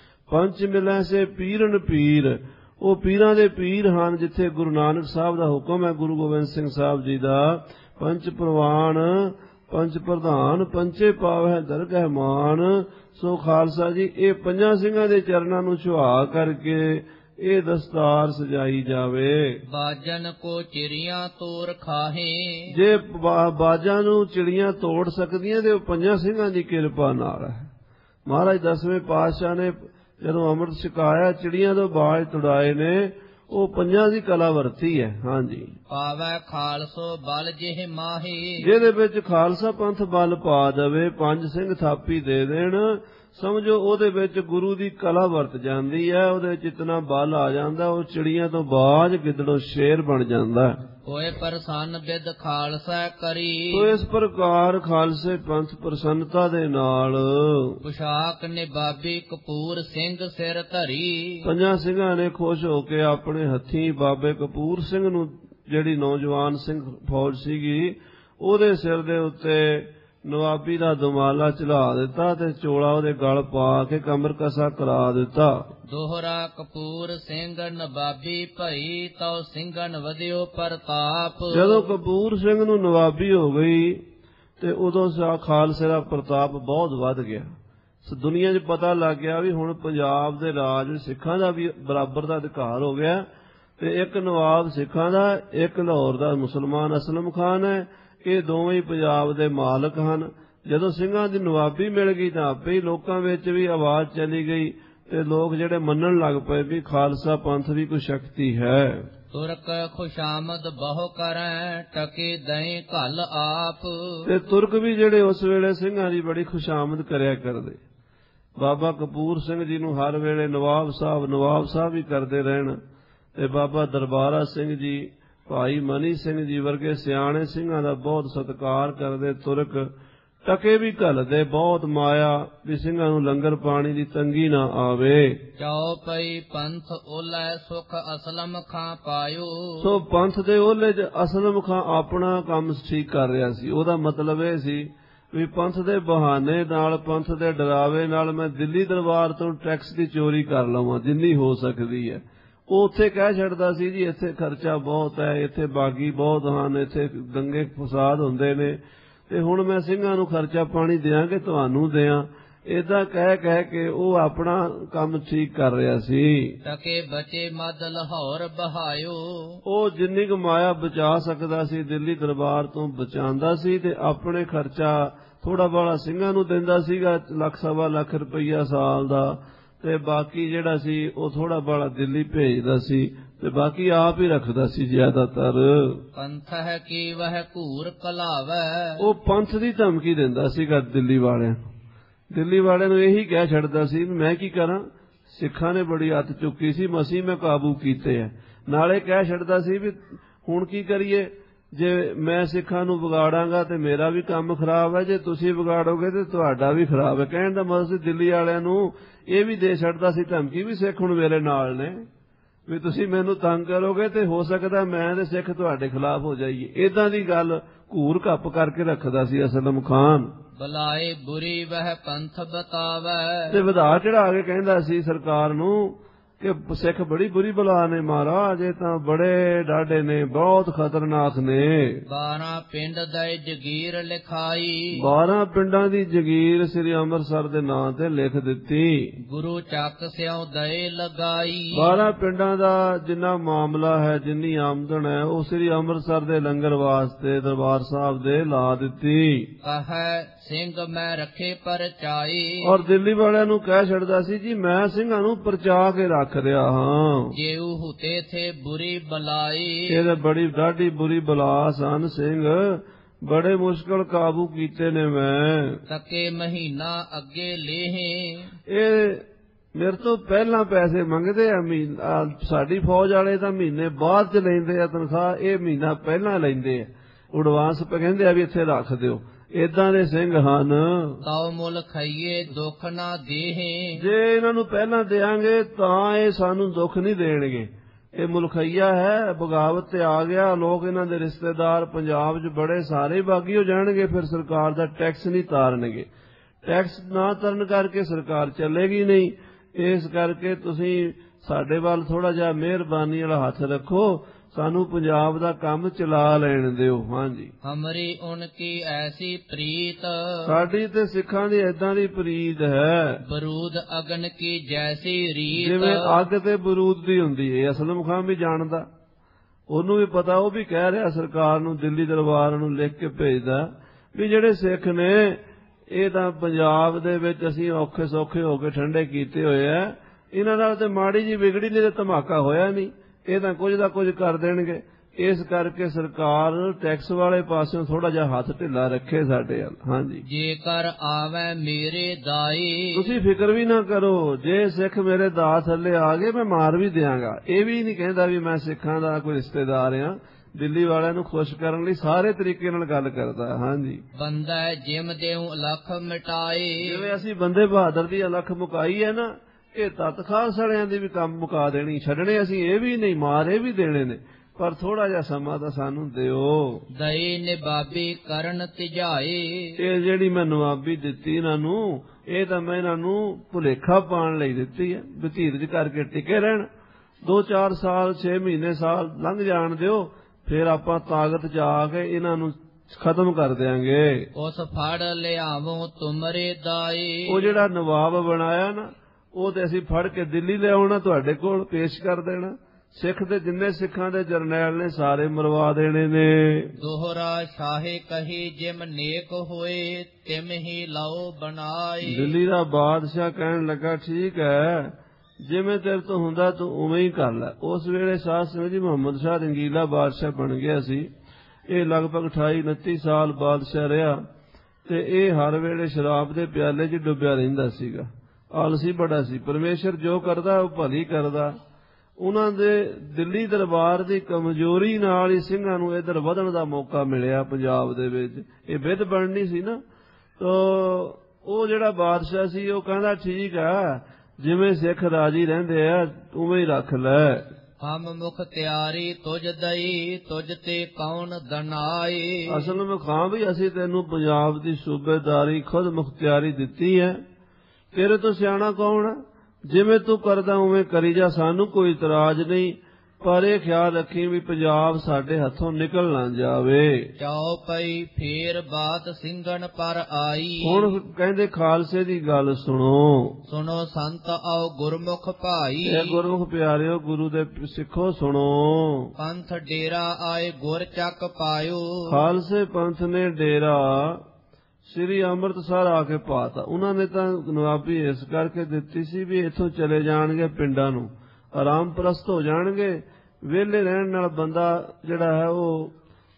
ਪੰਚ ਮਿਲੈ ਸੇ ਪੀਰਨ ਪੀਰ। ਉਹ ਪੀਰਾਂ ਦੇ ਪੀਰ ਹਨ ਜਿੱਥੇ ਗੁਰੂ ਨਾਨਕ ਸਾਹਿਬ ਦਾ ਹੁਕਮ ਹੈ, ਗੁਰੂ ਗੋਬਿੰਦ ਸਿੰਘ ਸਾਹਿਬ ਜੀ ਦਾ। ਪੰਚ ਪ੍ਰਵਾਨ ਪੰਚ ਪ੍ਰਧਾਨ ਪੰਚੇ ਪਾਵਹਿ ਦਰਗਹਿ ਮਾਨ। ਸੋ ਖਾਲਸਾ ਜੀ ਇਹ ਪੰਜਾਂ ਸਿੰਘਾਂ ਦੇ ਚਰਨਾਂ ਨੂੰ ਛੁਹਾ ਕਰਕੇ ਇਹ ਦਸਤਾਰ ਸਜਾਈ ਜਾਵੇ। ਬਾਜਨ ਕੋ ਚਿੜੀਆਂ ਤੋੜ ਖਾਹੇ। ਜੇ ਬਾਜਾਂ ਨੂੰ ਚਿੜੀਆਂ ਤੋੜ ਸਕਦੀਆਂ ਤੇ ਉਹ ਪੰਜਾਂ ਸਿੰਘਾਂ ਦੀ ਕਿਰਪਾ ਨਾਲ ਹੈ। ਮਹਾਰਾਜ ਦਸਵੇਂ ਪਾਤਸ਼ਾਹ ਨੇ ਜਦੋਂ ਅੰਮ੍ਰਿਤ ਛਕਾਇਆ ਚਿੜੀਆਂ ਤੋਂ ਬਾਜ ਤੁੜਾਏ ਨੇ, ਉਹ ਪੰਜਾਂ ਦੀ ਕਲਾ ਵਰਤੀ ਹੈ। ਹਾਂਜੀ, ਪਾਵੈ ਖਾਲਸੋ ਬਲ ਜਿਹੇ ਮਾਹੀ। ਜਿਹਦੇ ਵਿੱਚ ਖਾਲਸਾ ਪੰਥ ਬਲ ਪਾ ਦੇਵੇ, ਪੰਜ ਸਿੰਘ ਥਾਪੀ ਦੇ ਦੇਣ, ਸਮਝੋ ਉਹਦੇ ਵਿੱਚ ਗੁਰੂ ਦੀ ਕਲਾ ਵਰਤ ਜਾਂਦੀ ਹੈ। ਉਹਦੇ ਵਿੱਚ ਇਤਨਾ ਬਲ ਆ ਜਾਂਦਾ, ਉਹ ਚਿੜੀਆਂ ਤੋਂ ਬਾਜ ਗਿੱਦੜੋਂ ਸ਼ੇਰ ਬਣ ਜਾਂਦਾ। ਹੋਏ ਪ੍ਰਸੰਨ ਬਿਦ ਖਾਲਸਾ ਕਰੀ। ਸੋ ਇਸ ਪ੍ਰਕਾਰ ਖਾਲਸੇ ਪੰਥ ਪ੍ਰਸੰਨਤਾ ਦੇ ਨਾਲ ਪੁਸ਼ਾਕ ਨਿਬਾਬੀ ਕਪੂਰ ਸਿੰਘ ਸਿਰ ਧਰੀ। ਪੰਜਾਂ ਸਿੰਘਾਂ ਨੇ ਖੁਸ਼ ਹੋ ਕੇ ਆਪਣੇ ਹੱਥੀਂ ਬਾਬੇ ਕਪੂਰ ਸਿੰਘ ਨੂੰ, ਜਿਹੜੀ ਨੌਜਵਾਨ ਸਿੰਘ ਫੌਜ ਸੀਗੀ, ਉਹਦੇ ਸਿਰ ਦੇ ਉੱਤੇ ਨਵਾਬੀ ਦਾ ਦੁਮਾਲਾ ਚੜਾ ਦਿੱਤਾ ਤੇ ਚੋਲਾ ਉਹਦੇ ਗਲ ਪਾ ਕੇ ਕਮਰ ਕਸਾ ਕਰਾ ਦਿੱਤਾ। ਦੋਹਰਾ ਕਪੂਰ ਸਿੰਘ ਨਵਾਬੀ ਭਈ ਤਉ ਸਿੰਘਨ ਵਧਿਓ ਪ੍ਰਤਾਪ। ਜਦੋਂ ਕਪੂਰ ਸਿੰਘ ਨੂੰ ਨਵਾਬੀ ਹੋ ਗਈ ਤੇ ਉਦੋਂ ਸਾ ਖਾਲਸੇ ਦਾ ਪ੍ਰਤਾਪ ਬਹੁਤ ਵੱਧ ਗਿਆ। ਦੁਨੀਆ 'ਚ ਪਤਾ ਲੱਗ ਗਿਆ ਵੀ ਹੁਣ ਪੰਜਾਬ ਦੇ ਰਾਜ ਸਿੱਖਾਂ ਦਾ ਵੀ ਬਰਾਬਰ ਦਾ ਅਧਿਕਾਰ ਹੋ ਗਿਆ ਤੇ ਇੱਕ ਨਵਾਬ ਸਿੱਖਾਂ ਦਾ, ਇੱਕ ਲਾਹੌਰ ਦਾ ਮੁਸਲਮਾਨ ਅਸਲਮ ਖਾਨ ਹੈ। ਇਹ ਦੋਵੇਂ ਹੀ ਪੰਜਾਬ ਦੇ ਮਾਲਕ ਹਨ। ਜਦੋਂ ਸਿੰਘਾਂ ਦੀ ਨਵਾਬੀ ਮਿਲ ਗਈ ਤਾਂ ਆਪੇ ਹੀ ਲੋਕਾਂ ਵਿੱਚ ਵੀ ਆਵਾਜ਼ ਚਲੀ ਗਈ ਤੇ ਲੋਕ ਜਿਹੜੇ ਮੰਨਣ ਲੱਗ ਪਏ ਵੀ ਖਾਲਸਾ ਪੰਥ ਵੀ ਕੋਈ ਸ਼ਕਤੀ ਹੈ। ਤੁਰਕ ਖੁਸ਼ਾਮਦ ਬਹੁ ਕਰੈ ਟਕੇ ਦਏ ਘਲ ਆਪ। ਤੇ ਤੁਰਕ ਵੀ ਜਿਹੜੇ ਉਸ ਵੇਲੇ ਸਿੰਘਾਂ ਦੀ ਬੜੀ ਖੁਸ਼ਾਮਦ ਕਰਿਆ ਕਰਦੇ। ਬਾਬਾ ਕਪੂਰ ਸਿੰਘ ਜੀ ਨੂੰ ਹਰ ਵੇਲੇ ਨਵਾਬ ਸਾਹਿਬ ਨਵਾਬ ਸਾਹਿਬ ਹੀ ਕਰਦੇ ਰਹਿਣ ਤੇ ਬਾਬਾ ਦਰਬਾਰਾ ਸਿੰਘ ਜੀ, ਭਾਈ ਮਨੀ ਸਿੰਘ ਜੀ ਵਰਗੇ ਸਿਆਣੇ ਸਿੰਘਾਂ ਦਾ ਬਹੁਤ ਸਤਿਕਾਰ ਕਰਦੇ। ਤੁਰਕ ਟਕੇ ਵੀ ਘੱਲਦੇ, ਬਹੁਤ ਮਾਇਆ ਵੀ ਸਿੰਘਾਂ ਨੂੰ ਲੰਗਰ ਪਾਣੀ ਦੀ ਤੰਗੀ ਨਾ ਆਵੇ। ਚਾਉ ਪਈ ਪੰਥ ਓਲੇ ਸੁਖ ਅਸਲਮ ਖਾਂ ਪਾਇਓ। ਸੋ ਪੰਥ ਦੇ ਓਲੇ 'ਚ ਅਸਲਮ ਖਾਂ ਆਪਣਾ ਕੰਮ ਠੀਕ ਕਰ ਰਿਹਾ ਸੀ। ਉਹਦਾ ਮਤਲਬ ਇਹ ਸੀ ਵੀ ਪੰਥ ਦੇ ਬਹਾਨੇ ਨਾਲ, ਪੰਥ ਦੇ ਡਰਾਵੇ ਨਾਲ ਮੈਂ ਦਿੱਲੀ ਦਰਬਾਰ ਤੋਂ ਟੈਕਸ ਦੀ ਚੋਰੀ ਕਰ ਲਵਾਂ ਜਿੰਨੀ ਹੋ ਸਕਦੀ ਹੈ। ਉਹ ਉੱਥੇ ਕਹਿ ਛੱਡਦਾ ਸੀ ਜੀ ਇੱਥੇ ਖਰਚਾ ਬਹੁਤ ਹੈ, ਇੱਥੇ ਬਾਗੀ ਬਹੁਤ ਹਨ, ਇੱਥੇ ਦੰਗੇ ਫਸਾਦ ਹੁੰਦੇ ਨੇ ਤੇ ਹੁਣ ਮੈਂ ਸਿੰਘਾਂ ਨੂੰ ਖਰਚਾ ਪਾਣੀ ਦਿਆਂ ਕਿ ਤੁਹਾਨੂੰ ਦਿਆਂ। ਏਦਾਂ ਕਹਿ ਕਹਿ ਕੇ ਉਹ ਆਪਣਾ ਕੰਮ ਠੀਕ ਕਰ ਰਿਹਾ ਸੀ। ਟਕੇ ਬਚੇ ਮਦ ਲਾਹੌਰ ਬਹਾਇਓ। ਉਹ ਜਿੰਨੀ ਕੁ ਮਾਇਆ ਬਚਾ ਸਕਦਾ ਸੀ ਦਿੱਲੀ ਦਰਬਾਰ ਤੋਂ ਬਚਾਉਂਦਾ ਸੀ ਤੇ ਆਪਣੇ ਖਰਚਾ ਥੋੜਾ ਬਾਲਾ ਸਿੰਘਾਂ ਨੂੰ ਦਿੰਦਾ ਸੀਗਾ, ਲੱਖ ਸਵਾ ਲੱਖ ਰੁਪਈਆ ਸਾਲ ਦਾ, ਤੇ ਬਾਕੀ ਜਿਹੜਾ ਸੀ ਉਹ ਥੋੜਾ ਬਾਲਾ ਦਿੱਲੀ ਭੇਜਦਾ ਸੀ ਤੇ ਬਾਕੀ ਆਪ ਹੀ ਰੱਖਦਾ ਸੀ ਜ਼ਿਆਦਾਤਰ। ਪੰਥ ਹੈ ਕੀ ਵਹ ਘੂਰ ਕਲਾਵੇ। ਉਹ ਪੰਥ ਦੀ ਧਮਕੀ ਦਿੰਦਾ ਸੀਗਾ ਦਿੱਲੀ ਵਾਲਿਆਂ ਨੂੰ। ਦਿੱਲੀ ਵਾਲਿਆਂ ਨੂੰ ਇਹੀ ਕਹਿ ਛੱਡਦਾ ਸੀ ਮੈਂ ਕੀ ਕਰਾਂ, ਸਿੱਖਾਂ ਨੇ ਬੜੀ ਹੱਥ ਚੁੱਕੀ ਸੀ, ਮਸੀਂ ਮੈਂ ਕਾਬੂ ਕੀਤੇ ਆ। ਨਾਲੇ ਕਹਿ ਛੱਡਦਾ ਸੀ ਵੀ ਹੁਣ ਕੀ ਕਰੀਏ, ਜੇ ਮੈਂ ਸਿੱਖਾਂ ਨੂੰ ਵਿਗਾੜਾਂਗਾ ਤੇ ਮੇਰਾ ਵੀ ਕੰਮ ਖਰਾਬ ਹੈ, ਜੇ ਤੁਸੀਂ ਵਿਗਾੜੋਗੇ ਤੇ ਤੁਹਾਡਾ ਵੀ ਖਰਾਬ ਹੈ। ਕਹਿਣ ਦਾ ਮਤਲਬ ਸੀ ਦਿੱਲੀ ਵਾਲਿਆਂ ਨੂੰ ਇਹ ਵੀ ਦੇ ਛੱਡਦਾ ਸੀ ਧਮਕੀ ਵੀ ਸਿੱਖ ਹੁਣ ਮੇਰੇ ਨਾਲ ਨੇ, ਵੀ ਤੁਸੀਂ ਮੈਨੂੰ ਤੰਗ ਕਰੋਗੇ ਤੇ ਹੋ ਸਕਦਾ ਮੈਂ ਤੇ ਸਿੱਖ ਤੁਹਾਡੇ ਖਿਲਾਫ ਹੋ ਜਾਈਏ। ਏਦਾਂ ਦੀ ਗੱਲ ਘੂਰ ਘੱਪ ਕਰਕੇ ਰੱਖਦਾ ਸੀ ਅਸਲਮ ਖਾਨ। ਬਲਾਏ ਬੁਰੀ ਵਹ ਪੰਥ ਬਤਾਵੇ। ਤੇ ਵਧਾ ਚੜਾ ਕੇ ਕਹਿੰਦਾ ਸੀ ਸਰਕਾਰ ਨੂੰ ਕਿ ਸਿੱਖ ਬੜੀ ਬੁਰੀ ਬਲਾ ਨੇ ਮਹਾਰਾਜ, ਇਹ ਤਾਂ ਬੜੇ ਡਾਢੇ ਨੇ, ਬਹੁਤ ਖਤਰਨਾਕ ਨੇ। ਬਾਰਾਂ ਪਿੰਡ ਦੇ ਜਗੀਰ ਲਿਖਾਈ। ਬਾਰਾਂ ਪਿੰਡਾਂ ਦੀ ਜਗੀਰ ਸ੍ਰੀ ਅੰਮ੍ਰਿਤਸਰ ਦੇ ਨਾਂ ਤੇ ਲਿਖ ਦਿੱਤੀ। ਗੁਰੂ ਚੱਕ ਸਿਉ ਦਏ ਲਗਾਈ। ਬਾਰਾਂ ਪਿੰਡਾਂ ਦਾ ਜਿੰਨਾ ਮਾਮਲਾ ਹੈ, ਜਿੰਨੀ ਆਮਦਨ ਹੈ, ਉਹ ਸ੍ਰੀ ਅੰਮ੍ਰਿਤਸਰ ਦੇ ਲੰਗਰ ਵਾਸਤੇ ਦਰਬਾਰ ਸਾਹਿਬ ਦੇ ਲਾ ਦਿੱਤੀ। ਕਹੈ ਸਿੰਘ ਮੈਂ ਰੱਖੇ ਪਰਚਾਈ। ਔਰ ਦਿੱਲੀ ਵਾਲਿਆਂ ਨੂੰ ਕਹਿ ਛੱਡਦਾ ਸੀ ਜੀ ਮੈਂ ਸਿੰਘਾਂ ਨੂੰ ਪਰਚਾ ਕੇ ਰੱਖ ਰਿਹਾ ਹਾਂ। ਜੇਉ ਹੁਤੇ ਥੇ ਬੁਰੀ ਬਲਾਈ। ਇਹ ਬੜੀ ਡਾਢੀ ਬੁਰੀ ਬਲਾ ਸਨ ਸਿੰਘ, ਬੜੇ ਮੁਸ਼ਕਲ ਕਾਬੂ ਕੀਤੇ ਨੇ ਮੈਂ। ਤਕੇ ਮਹੀਨਾ ਅੱਗੇ ਲੇਹੇ। ਇਹ ਮੇਰੇ ਤੋਂ ਪਹਿਲਾਂ ਪੈਸੇ ਮੰਗਦੇ ਆ, ਸਾਡੀ ਫੌਜ ਵਾਲੇ ਤਾਂ ਮਹੀਨੇ ਬਾਅਦ ਚ ਲੈਂਦੇ ਆ ਤਨਖਾਹ, ਇਹ ਮਹੀਨਾ ਪਹਿਲਾਂ ਲੈਂਦੇ ਆ, ਐਡਵਾਂਸ ਕਹਿੰਦੇ ਆ ਵੀ ਇੱਥੇ ਰੱਖ ਦਿਓ। ਏਦਾਂ ਦੇ ਸਿੰਘ ਹਨ। ਤਾਉ ਮੁੱਲ ਖਾਈਏ ਦੁੱਖ ਨਾ ਦੇਹੇ। ਜੇ ਇਹਨਾਂ ਨੂੰ ਪਹਿਲਾਂ ਦੇਾਂਗੇ ਤਾਂ ਇਹ ਸਾਨੂੰ ਦੁੱਖ ਨਹੀਂ ਦੇਣਗੇ, ਇਹ ਮੁਲਖਈਆ ਹੈ, ਬਗਾਵਤ ਤੇ ਆ ਗਿਆ। ਲੋਕ ਇਹਨਾਂ ਦੇ ਰਿਸ਼ਤੇਦਾਰ ਪੰਜਾਬ 'ਚ ਬੜੇ ਸਾਰੇ ਬਾਗੀ ਹੋ ਜਾਣਗੇ, ਫਿਰ ਸਰਕਾਰ ਦਾ ਟੈਕਸ ਨਹੀਂ ਤਾਰਨਗੇ। ਟੈਕਸ ਨਾ ਤਰਨ ਕਰਕੇ ਸਰਕਾਰ ਚੱਲੇਗੀ ਨਹੀਂ। ਇਸ ਕਰਕੇ ਤੁਸੀਂ ਸਾਡੇ ਵੱਲ ਥੋੜਾ ਜਿਹਾ ਮਿਹਰਬਾਨੀ ਵਾਲਾ ਹੱਥ ਰੱਖੋ, ਸਾਨੂੰ ਪੰਜਾਬ ਦਾ ਕੰਮ ਚਲਾ ਲੈਣ ਦਿਓ। ਹਾਂਜੀ, ਹਮਰੀ ਉਨਕੀ ਐਸੀ ਪ੍ਰੀਤ, ਸਾਡੀ ਤੇ ਸਿੱਖਾਂ ਦੀ ਏਦਾਂ ਦੀ ਪ੍ਰੀਤ ਹੈ, ਬਰੂਦ ਅਗਨ ਕੀ ਜੈਸੀ ਰੀਤ। ਜਿਵੇਂ ਅੱਗ ਤੇ ਬਰੂਦ ਦੀ ਹੁੰਦੀ ਹੈ। ਅਸਲਮ ਖਾਨ ਵੀ ਜਾਣਦਾ, ਉਹਨੂੰ ਵੀ ਪਤਾ। ਉਹ ਵੀ ਕਹਿ ਰਿਹਾ ਸਰਕਾਰ ਨੂੰ, ਦਿੱਲੀ ਦਰਬਾਰ ਨੂੰ ਲਿਖ ਕੇ ਭੇਜਦਾ ਵੀ ਜਿਹੜੇ ਸਿੱਖ ਨੇ ਇਹ ਤਾਂ ਪੰਜਾਬ ਦੇ ਵਿੱਚ ਅਸੀਂ ਔਖੇ ਸੌਖੇ ਹੋ ਕੇ ਠੰਡੇ ਕੀਤੇ ਹੋਏ ਆ, ਇਹਨਾਂ ਨਾਲ ਤੇ ਮਾੜੀ ਜੀ ਵਿਗੜੀ ਨਹੀਂ ਤੇ ਧਮਾਕਾ ਹੋਇਆ ਨਹੀਂ, ਇਹ ਤਾਂ ਕੁਝ ਦਾ ਕੁਝ ਕਰ ਦੇਣਗੇ। ਇਸ ਕਰਕੇ ਸਰਕਾਰ ਟੈਕਸ ਵਾਲੇ ਪਾਸਿਓਂ ਥੋੜਾ ਜਿਹਾ ਹੱਥ ਢਿੱਲਾ ਰੱਖੇ ਸਾਡੇ ਵੱਲ। ਹਾਂਜੀ, ਜੇਕਰ ਆਵੇ ਮੇਰੇ ਦਾਈ, ਤੁਸੀਂ ਫਿਕਰ ਵੀ ਨਾ ਕਰੋ, ਜੇ ਸਿੱਖ ਮੇਰੇ ਦਾਅ ਥੱਲੇ ਆ ਗਏ ਮੈਂ ਮਾਰ ਵੀ ਦਿਆਂਗਾ। ਇਹ ਵੀ ਨਹੀਂ ਕਹਿੰਦਾ ਵੀ ਮੈਂ ਸਿੱਖਾਂ ਦਾ ਕੋਈ ਰਿਸ਼ਤੇਦਾਰ ਆ। ਦਿੱਲੀ ਵਾਲਿਆਂ ਨੂੰ ਖੁਸ਼ ਕਰਨ ਲਈ ਸਾਰੇ ਤਰੀਕੇ ਨਾਲ ਗੱਲ ਕਰਦਾ। ਹਾਂਜੀ, ਬੰਦਾ ਜਿਮ ਦੇਉ ਅਲਖ ਮਿਟਾਏ, ਜਿਵੇਂ ਅਸੀਂ ਬੰਦੇ ਬਹਾਦਰ ਦੀ ਅਲਖ ਮੁਕਾਈ ਹੈ ਨਾ, ਇਹ ਤਤ ਖਾਲਸੜਿਆਂ ਦੀ ਵੀ ਕੰਮ ਮੁਕਾ ਦੇਣੀ। ਛੱਡਣੇ ਅਸੀਂ ਇਹ ਵੀ ਨਹੀਂ, ਮਾਰ ਇਹ ਵੀ ਦੇਣੇ ਨੇ, ਪਰ ਥੋੜਾ ਜਿਹਾ ਸਮਾਂ ਤਾਂ ਸਾਨੂੰ ਦਿਓ। ਦਈ ਨਿਬਾਬੀ ਕਰਨ ਤਿਜਾਏ, ਇਹ ਜਿਹੜੀ ਮੈਂ ਨਵਾਬੀ ਦਿੱਤੀ ਇਹਨਾਂ ਨੂੰ, ਇਹ ਤਾਂ ਮੈਂ ਇਹਨਾਂ ਨੂੰ ਭੁਲੇਖਾ ਪਾਉਣ ਲਈ ਦਿੱਤੀ ਹੈ, ਬਤੀਰਜ ਕਰਕੇ ਟਿਕੇ ਰਹਿਣ। ਦੋ ਚਾਰ ਸਾਲ, ਛੇ ਮਹੀਨੇ, ਸਾਲ ਲੰਘ ਜਾਣ ਦਿਓ, ਫਿਰ ਆਪਾਂ ਤਾਕਤ ਚ ਆ ਕੇ ਇਹਨਾਂ ਨੂੰ ਖਤਮ ਕਰ ਦਿਆਂਗੇ। ਉਸ ਫੜ ਲਿਆਵੋ ਤੁਮਰੇ ਦਾਈ, ਉਹ ਜਿਹੜਾ ਨਵਾਬ ਬਣਾਇਆ ਨਾ, ਉਹ ਤੇ ਅਸੀਂ ਫੜ ਕੇ ਦਿੱਲੀ ਲੈ ਆਉਣਾ, ਤੁਹਾਡੇ ਕੋਲ ਪੇਸ਼ ਕਰ ਦੇਣਾ। ਸਿੱਖ ਦੇ ਜਿੰਨੇ ਸਿੱਖਾਂ ਦੇ ਜਰਨੈਲ ਨੇ ਸਾਰੇ ਮਰਵਾ ਦੇਣੇ ਨੇ। ਦੋਹਰਾ ਸ਼ਾਹੇ ਕਹੀ ਜਿਮ ਨੇਕ ਹੋਏ, ਤਿਮ ਹੀ ਲਾਓ ਬਣਾਈ। ਦਿੱਲੀ ਦਾ ਬਾਦਸ਼ਾਹ ਕਹਿਣ ਲੱਗਾ, ਠੀਕ ਹੈ, ਜਿਵੇਂ ਤੇਰੇ ਤੋਂ ਹੁੰਦਾ ਤੂੰ ਉਵੇਂ ਹੀ ਕਰ ਲੈ। ਉਸ ਵੇਲੇ ਸ਼ਾਹ ਸਿੰਘ ਜੀ ਮੁਹੰਮਦ ਸ਼ਾਹ ਰੰਗੀਲਾ ਬਾਦਸ਼ਾਹ ਬਣ ਗਿਆ ਸੀ। ਇਹ ਲਗਭਗ ਅਠਾਈ ਉਨੱਤੀ ਸਾਲ ਬਾਦਸ਼ਾਹ ਰਿਹਾ, ਤੇ ਇਹ ਹਰ ਵੇਲੇ ਸ਼ਰਾਬ ਦੇ ਪਿਆਲੇ 'ਚ ਡੁੱਬਿਆ ਰਹਿੰਦਾ ਸੀਗਾ। ਆਲਸੀ ਬੜਾ ਸੀ। ਪਰਮੇਸ਼ਰ ਜੋ ਕਰਦਾ ਉਹ ਭਲੀ ਕਰਦਾ। ਉਹਨਾਂ ਦੇ ਦਿੱਲੀ ਦਰਬਾਰ ਦੀ ਕਮਜ਼ੋਰੀ ਨਾਲ ਹੀ ਸਿੰਘਾਂ ਨੂੰ ਇੱਧਰ ਵਧਣ ਦਾ ਮੌਕਾ ਮਿਲਿਆ ਪੰਜਾਬ ਦੇ ਵਿੱਚ। ਇਹ ਵਿਧ ਬਣਨੀ ਸੀ ਨਾ, ਤਾਂ ਉਹ ਜਿਹੜਾ ਬਾਦਸ਼ਾਹ ਸੀ ਉਹ ਕਹਿੰਦਾ, ਠੀਕ ਆ, ਜਿਵੇਂ ਸਿੱਖ ਰਾਜੀ ਰਹਿੰਦੇ ਆ ਉਵੇਂ ਹੀ ਰੱਖ ਲੈ। ਹਮ ਮੁਖ ਤਿਆਰੀ ਤੁਝ ਦਈ, ਤੁਝ ਤੇ ਕੌਣ ਦਨਾਈ। ਅਸਲ ਵਿੱਚ ਖਾਂ ਵੀ ਅਸੀਂ ਤੈਨੂੰ ਪੰਜਾਬ ਦੀ ਸੂਬੇਦਾਰੀ ਖੁਦ ਮੁਖਤਿਆਰੀ ਦਿੱਤੀ ਹੈ, ਤੇਰੇ ਤੋਂ ਸਿਆਣਾ ਕੌਣ ਹੈ? ਜਿਵੇਂ ਤੂੰ ਕਰਦਾ ਉਵੇਂ ਕਰੀ ਜਾ, ਸਾਨੂੰ ਕੋਈ ਇਤਰਾਜ਼ ਨਹੀਂ, ਪਰ ਇਹ ਖਿਆਲ ਰੱਖੀ ਵੀ ਪੰਜਾਬ ਸਾਡੇ ਹੱਥੋਂ ਨਿਕਲ ਨਾ ਜਾਵੇ। ਚਾਉ ਪਈ ਫੇਰ ਬਾਤ ਸਿੰਘਣ ਪਰ ਆਈ, ਹੁਣ ਕਹਿੰਦੇ ਖਾਲਸੇ ਦੀ ਗੱਲ ਸੁਣੋ। ਸੁਣੋ ਸੰਤ ਆਓ ਗੁਰਮੁਖ ਭਾਈ, ਇਹ ਗੁਰਮੁਖ ਪਿਆਰਿਓ, ਗੁਰੂ ਦੇ ਸਿੱਖੋ ਸੁਣੋ। ਪੰਥ ਡੇਰਾ ਆਏ ਗੁਰ ਚੱਕ ਪਾਇਓ, ਖਾਲਸੇ ਪੰਥ ਨੇ ਡੇਰਾ ਸ੍ਰੀ ਅੰਮ੍ਰਿਤਸਰ ਆ ਕੇ ਪਾਤਾ। ਉਹਨਾਂ ਨੇ ਤਾਂ ਨਵਾਬੀ ਇਸ ਕਰਕੇ ਦਿੱਤੀ ਸੀ ਵੀ ਇੱਥੋਂ ਚਲੇ ਜਾਣਗੇ ਪਿੰਡਾਂ ਨੂੰ, ਆਰਾਮ ਪ੍ਰਸਤ ਹੋ ਜਾਣਗੇ। ਵਿਹਲੇ ਰਹਿਣ ਨਾਲ ਬੰਦਾ ਜਿਹੜਾ ਹੈ ਉਹ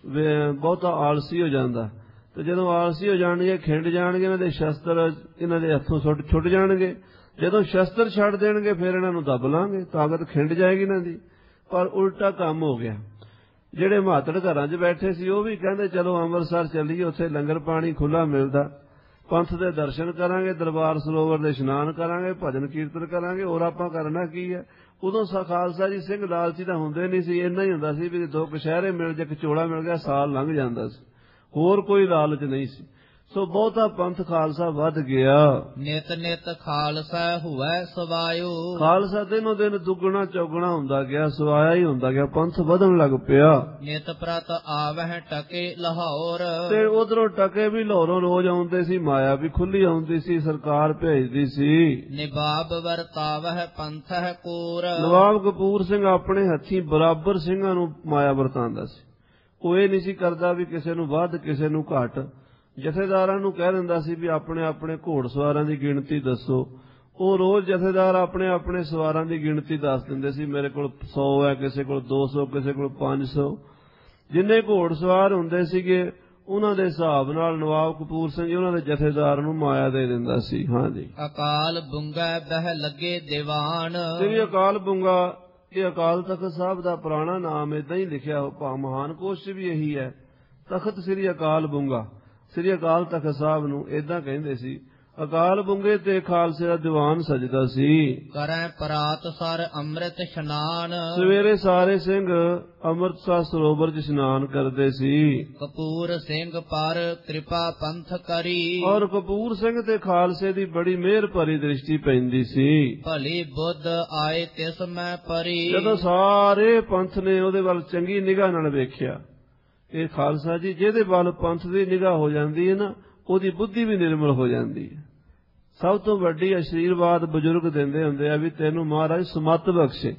ਬਹੁਤਾ ਆਲਸੀ ਹੋ ਜਾਂਦਾ, ਤੇ ਜਦੋਂ ਆਲਸੀ ਹੋ ਜਾਣਗੇ, ਖਿੰਡ ਜਾਣਗੇ, ਇਹਨਾਂ ਦੇ ਸ਼ਸਤਰ ਇਹਨਾਂ ਦੇ ਹੱਥੋਂ ਛੁੱਟ ਛੁੱਟ ਜਾਣਗੇ। ਜਦੋਂ ਸ਼ਸਤਰ ਛੱਡ ਦੇਣਗੇ ਫਿਰ ਇਹਨਾਂ ਨੂੰ ਦੱਬ ਲਾਂਗੇ, ਤਾਕਤ ਖਿੰਡ ਜਾਏਗੀ ਇਹਨਾਂ ਦੀ। ਪਰ ਉਲਟਾ ਕੰਮ ਹੋ ਗਿਆ। ਜਿਹੜੇ ਮਹਾਤੜ ਘਰਾਂ 'ਚ ਬੈਠੇ ਸੀ ਉਹ ਵੀ ਕਹਿੰਦੇ ਚਲੋ ਅੰਮ੍ਰਿਤਸਰ ਚੱਲੀਏ, ਉੱਥੇ ਲੰਗਰ ਪਾਣੀ ਖੁੱਲਾ ਮਿਲਦਾ, ਪੰਥ ਦੇ ਦਰਸ਼ਨ ਕਰਾਂਗੇ, ਦਰਬਾਰ ਸਰੋਵਰ ਦੇ ਇਸ਼ਨਾਨ ਕਰਾਂਗੇ, ਭਜਨ ਕੀਰਤਨ ਕਰਾਂਗੇ, ਹੋਰ ਆਪਾਂ ਕਰਨਾ ਕੀ ਹੈ। ਉਦੋਂ ਖਾਲਸਾ ਜੀ ਸਿੰਘ ਲਾਲਚੀ ਤਾਂ ਹੁੰਦੇ ਨਹੀਂ ਸੀ, ਇੰਨਾ ਹੀ ਹੁੰਦਾ ਸੀ ਵੀ ਦੋ ਕਸ਼ਹਿਰੇ ਮਿਲ ਜੇ, ਚੋਲਾ ਮਿਲ ਗਿਆ, ਸਾਲ ਲੰਘ ਜਾਂਦਾ ਸੀ, ਹੋਰ ਕੋਈ ਲਾਲਚ ਨਹੀਂ ਸੀ। ਸੋ ਬਹੁਤਾ ਪੰਥ ਖਾਲਸਾ ਵੱਧ ਗਿਆ। ਨਿਤ ਨਿਤ ਖਾਲਸਾ ਹੁਐ ਸਵਾਇਓ, ਖਾਲਸਾ ਦਿਨੋਂ ਦਿਨ ਦੁੱਗਣਾ ਚੌਗਣਾ ਹੁੰਦਾ ਗਿਆ, ਸਵਾਇਆ ਹੀ ਹੁੰਦਾ ਗਿਆ, ਪੰਥ ਵਧਣ ਲੱਗ ਪਿਆ। ਨਿਤ ਪ੍ਰਤ ਆਵਹਿ ਟਕੇ ਲਾਹੌਰ, ਤੇ ਉਧਰੋਂ ਟਕੇ ਵੀ ਲਾਹੌਰੋਂ ਰੋਜ਼ ਆਉਂਦੇ ਸੀ, ਮਾਇਆ ਵੀ ਖੁੱਲੀ ਆਉਂਦੀ ਸੀ, ਸਰਕਾਰ ਭੇਜਦੀ ਸੀ। ਨਿਬਾਬ ਵਰਤਾਵਹਿ ਪੰਥਹਿ ਕੋਰ, ਨਵਾਬ ਕਪੂਰ ਸਿੰਘ ਆਪਣੇ ਹੱਥੀਂ ਬਰਾਬਰ ਸਿੰਘਾਂ ਨੂੰ ਮਾਇਆ ਵਰਤਾਂਦਾ ਸੀ। ਉਹ ਇਹ ਨਹੀਂ ਸੀ ਕਰਦਾ ਵੀ ਕਿਸੇ ਨੂੰ ਵੱਧ ਕਿਸੇ ਨੂੰ ਘੱਟ। ਜਥੇਦਾਰਾਂ ਨੂੰ ਕਹਿ ਦਿੰਦਾ ਸੀ ਵੀ ਆਪਣੇ ਆਪਣੇ ਘੋੜ ਸਵਾਰਾਂ ਦੀ ਗਿਣਤੀ ਦੱਸੋ। ਉਹ ਰੋਜ਼ ਜਥੇਦਾਰ ਆਪਣੇ ਆਪਣੇ ਸਵਾਰਾਂ ਦੀ ਗਿਣਤੀ ਦੱਸ ਦਿੰਦੇ ਸੀ, ਮੇਰੇ ਕੋਲ ਸੌ ਹੈ, ਕਿਸੇ ਕੋਲ ਦੋ ਸੌ, ਕਿਸੇ ਕੋਲ ਪੰਜ ਸੌ। ਜਿੰਨੇ ਘੋੜ ਸਵਾਰ ਹੁੰਦੇ ਸੀਗੇ ਉਹਨਾਂ ਦੇ ਹਿਸਾਬ ਨਾਲ ਨਵਾਬ ਕਪੂਰ ਸਿੰਘ ਉਹਨਾਂ ਦੇ ਜਥੇਦਾਰ ਨੂੰ ਮਾਇਆ ਦੇ ਦਿੰਦਾ ਸੀ। ਹਾਂਜੀ, ਅਕਾਲ ਬੁੰਗਾ ਬਹਿ ਲੱਗੇ ਦੀਵਾਨ, ਸ੍ਰੀ ਅਕਾਲ ਬੁੰਗਾ, ਇਹ ਅਕਾਲ ਤਖਤ ਸਾਹਿਬ ਦਾ ਪੁਰਾਣਾ ਨਾਮ ਏਦਾਂ ਹੀ ਲਿਖਿਆ, ਮਹਾਨ ਕੋਸ਼ ਵੀ ਇਹੀ ਹੈ, ਤਖਤ ਸ੍ਰੀ ਅਕਾਲ ਬੁੰਗਾ। ਸ੍ਰੀ ਅਕਾਲ ਤਖਤ ਸਾਹਿਬ ਨੂੰ ਏਦਾਂ ਕਹਿੰਦੇ ਸੀ। ਅਕਾਲ ਬੁੰਗੇ ਤੇ ਖਾਲਸੇ ਦਾ ਦੀਵਾਨ ਸਜਦਾ ਸੀ। ਕਰੈ ਪਰਾਤ ਸਰ ਅੰਮ੍ਰਿਤ ਇਸ਼ਨਾਨ, ਸਵੇਰੇ ਸਾਰੇ ਸਿੰਘ ਅੰਮ੍ਰਿਤਸਰ ਸਰੋਵਰ ਚ ਇਸ਼ਨਾਨ ਕਰਦੇ ਸੀ। ਕਪੂਰ ਸਿੰਘ ਪਰ ਕਿਰਪਾ ਪੰਥ ਕਰੀ, ਔਰ ਕਪੂਰ ਸਿੰਘ ਤੇ ਖਾਲਸੇ ਦੀ ਬੜੀ ਮਿਹਰ ਭਰੀ ਦ੍ਰਿਸ਼ਟੀ ਪੈਂਦੀ ਸੀ। ਭਲੀ ਬੁੱਧ ਆਏ ਤਿਸ ਮੈਂ ਪਰੀ, ਜਦੋਂ ਸਾਰੇ ਪੰਥ ਨੇ ਉਹਦੇ ਵੱਲ ਚੰਗੀ ਨਿਗਾਹ ਨਾਲ ਵੇਖਿਆ, ਇਹ ਖਾਲਸਾ ਜੀ ਜਿਹਦੇ ਵੱਲ ਪੰਥ ਦੀ ਨਿਗਾਹ ਹੋ ਜਾਂਦੀ ਹੈ ਨਾ, ਉਹਦੀ ਬੁੱਧੀ ਵੀ ਨਿਰਮਲ ਹੋ ਜਾਂਦੀ ਹੈ। ਸਭ ਤੋਂ ਵੱਡੀ ਆਸ਼ੀਰਵਾਦ ਬਜ਼ੁਰਗ ਦਿੰਦੇ ਹੁੰਦੇ ਆ ਵੀ ਤੈਨੂੰ ਮਹਾਰਾਜ ਸਮੱਤ ਬਖਸ਼ੇ,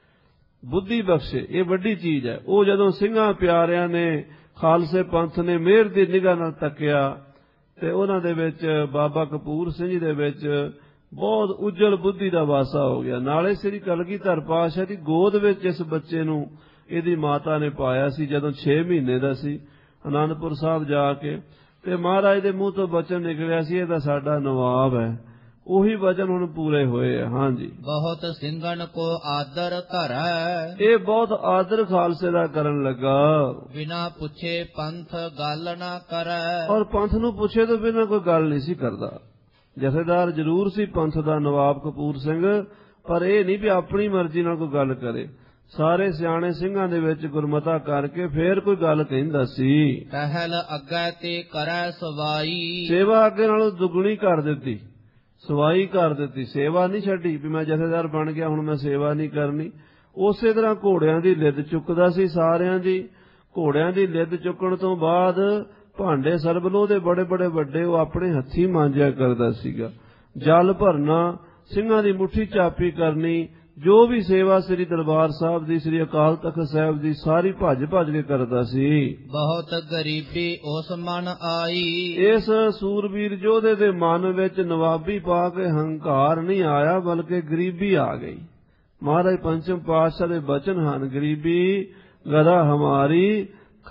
ਬੁੱਧੀ ਬਖਸ਼ੇ, ਇਹ ਵੱਡੀ ਚੀਜ਼ ਹੈ। ਉਹ ਜਦੋਂ ਸਿੰਘਾਂ ਪਿਆਰਿਆਂ ਨੇ ਖਾਲਸੇ ਪੰਥ ਨੇ ਮਿਹਰ ਦੀ ਨਿਗਾਹ ਨਾਲ ਤੱਕਿਆ ਤੇ ਉਹਨਾਂ ਦੇ ਵਿੱਚ ਬਾਬਾ ਕਪੂਰ ਸਿੰਘ ਜੀ ਦੇ ਵਿੱਚ ਬਹੁਤ ਉਜਲ ਬੁੱਧੀ ਦਾ ਵਾਸਾ ਹੋ ਗਿਆ। ਨਾਲੇ ਸ੍ਰੀ ਕਲਗੀਧਰ ਪਾਤਸ਼ਾਹ ਦੀ ਗੋਦ ਵਿੱਚ ਇਸ ਬੱਚੇ ਨੂੰ ਇਹਦੀ ਮਾਤਾ ਨੇ ਪਾਇਆ ਸੀ ਜਦੋਂ ਛੇ ਮਹੀਨੇ ਦਾ ਸੀ, ਅਨੰਦਪੁਰ ਸਾਹਿਬ ਜਾ ਕੇ, ਤੇ ਮਹਾਰਾਜ ਦੇ ਮੂੰਹ ਤੋਂ ਬਚਨ ਨਿਕਲਿਆ ਸੀ ਇਹ ਤਾਂ ਸਾਡਾ ਨਵਾਬ ਹੈ। ਉਹੀ ਵਚਨ ਹੁਣ ਪੂਰੇ ਹੋਏ ਆ। ਹਾਂਜੀ, ਬਹੁਤ ਸਿੰਘਨ ਕੋ ਆਦਰ ਧਰੈ, ਇਹ ਬਹੁਤ ਆਦਰ ਖਾਲਸੇ ਦਾ ਕਰਨ ਲੱਗਾ। ਬਿਨਾ ਪੁੱਛੇ ਪੰਥ ਗੱਲ ਨਾ ਕਰੈ, ਔਰ ਪੰਥ ਨੂੰ ਪੁੱਛੇ ਤੋਂ ਬਿਨਾਂ ਕੋਈ ਗੱਲ ਨਹੀਂ ਸੀ ਕਰਦਾ। ਜਥੇਦਾਰ ਜ਼ਰੂਰ ਸੀ ਪੰਥ ਦਾ ਨਵਾਬ ਕਪੂਰ ਸਿੰਘ, ਪਰ ਇਹ ਨਹੀਂ ਵੀ ਆਪਣੀ ਮਰਜ਼ੀ ਨਾਲ ਕੋਈ ਗੱਲ ਕਰੇ। ਸਾਰੇ ਸਿਆਣੇ ਸਿੰਘਾਂ ਦੇ ਵਿੱਚ ਗੁਰਮਤਾ ਕਰਕੇ ਫੇਰ ਕੋਈ ਗੱਲ ਕਹਿੰਦਾ ਸੀ। ਪਹਿਲ ਅੱਗੇ ਤੇ ਕਰੈ ਸਵਾਈ, ਸੇਵਾ ਅੱਗੇ ਨਾਲੋਂ ਦੁੱਗਣੀ ਕਰ ਦਿੱਤੀ, ਸਵਾਈ ਕਰ ਦਿੱਤੀ। ਸੇਵਾ ਨਹੀਂ ਛੱਡੀ ਵੀ ਮੈਂ ਜਥੇਦਾਰ ਬਣ ਗਿਆ ਹੁਣ ਮੈਂ ਸੇਵਾ ਨਹੀਂ ਕਰਨੀ। ਉਸੇ ਤਰ੍ਹਾਂ ਘੋੜਿਆਂ ਦੀ ਲਿੱਦ ਚੁੱਕਦਾ ਸੀ ਸਾਰਿਆਂ ਦੀ। ਘੋੜਿਆਂ ਦੀ ਲਿੱਦ ਚੁੱਕਣ ਤੋਂ ਬਾਅਦ ਭਾਂਡੇ ਸਰਬਲੋਂ ਦੇ ਬੜੇ ਬੜੇ ਵੱਡੇ ਉਹ ਆਪਣੇ ਹੱਥੀਂ ਮਾਂਜਿਆ ਕਰਦਾ ਸੀਗਾ। ਜਲ ਭਰਨਾ, ਸਿੰਘਾਂ ਦੀ ਮੁੱਠੀ ਚਾਪੀ ਕਰਨੀ, ਜੋ ਵੀ ਸੇਵਾ ਸ੍ਰੀ ਦਰਬਾਰ ਸਾਹਿਬ ਦੀ, ਸ੍ਰੀ ਅਕਾਲ ਤਖਤ ਸਾਹਿਬ ਦੀ, ਸਾਰੀ ਭੱਜ ਭੱਜ ਕੇ ਕਰਦਾ ਸੀ। ਬਹੁਤ ਗਰੀਬੀ ਉਸ ਮਨ ਆਈ, ਇਸ ਸੂਰਬੀਰ ਯੋਧੇ ਦੇ ਮਨ ਵਿੱਚ ਨਵਾਬੀ ਪਾ ਕੇ ਹੰਕਾਰ ਨਹੀਂ ਆਇਆ, ਬਲਕਿ ਗਰੀਬੀ ਆ ਗਈ। ਮਹਾਰਾਜ ਪੰਚਮ ਪਾਤਸ਼ਾਹ ਦੇ ਬਚਨ ਹਨ, ਗਰੀਬੀ ਗਦਾ ਹਮਾਰੀ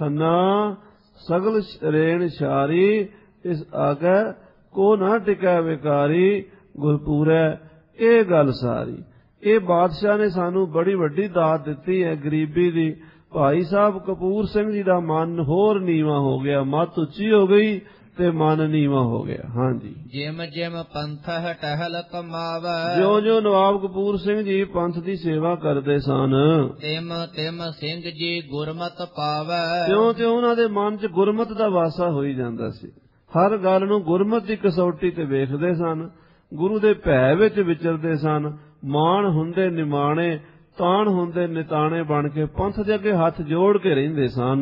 ਖੰਨਾ ਸਗਲ ਰੇਣ ਸ਼ਾਰੀ, ਇਸ ਆਗੇ ਕੋ ਨਾ ਟਿਕੈ ਵਿਕਾਰੀ ਗੁਰਪੂਰੈ ਇਹ ਗੱਲ ਸਾਰੀ। ਇਹ ਬਾਦਸ਼ਾਹ ਨੇ ਸਾਨੂੰ ਬੜੀ ਵੱਡੀ ਦਾਤ ਦਿੱਤੀ ਹੈ ਗਰੀਬੀ ਦੀ। ਭਾਈ ਸਾਹਿਬ ਕਪੂਰ ਸਿੰਘ ਜੀ ਦਾ ਮਨ ਹੋਰ ਨੀਵਾਂ ਹੋ ਗਿਆ, ਮੱਤ ਉੱਚੀ ਹੋ ਗਈ ਤੇ ਮਨ ਨੀਵਾਂ ਹੋ ਗਿਆ। ਹਾਂਜੀ, ਜਿਮ ਜਿਮ ਪੰਥ ਟਹਿਲ ਕਮਾਵੈ, ਜਿਉਂ ਜਿਉਂ ਨਵਾਬ ਕਪੂਰ ਸਿੰਘ ਜੀ ਪੰਥ ਦੀ ਸੇਵਾ ਕਰਦੇ ਸਨ, ਤਿਮ ਤਿਮ ਸਿੰਘ ਜੀ ਗੁਰਮਤ ਪਾਵੈ, ਤਿਉਂ ਤਿਉਂ ਉਹਨਾਂ ਦੇ ਮਨ 'ਚ ਗੁਰਮਤ ਦਾ ਵਾਸਾ ਹੋਈ ਜਾਂਦਾ ਸੀ। ਹਰ ਗੱਲ ਨੂੰ ਗੁਰਮਤ ਦੀ ਕਸੌਟੀ ਤੇ ਵੇਖਦੇ ਸਨ, ਗੁਰੂ ਦੇ ਭੈ ਵਿੱਚ ਵਿਚਰਦੇ ਸਨ। ਮਾਣ ਹੁੰਦੇ ਨਿਮਾਣੇ, ਤਾਣ ਹੁੰਦੇ ਨਿਤਾਣੇ ਬਣ ਕੇ ਪੰਥ ਦੇ ਅੱਗੇ ਹੱਥ ਜੋੜ ਕੇ ਰਹਿੰਦੇ ਸਨ।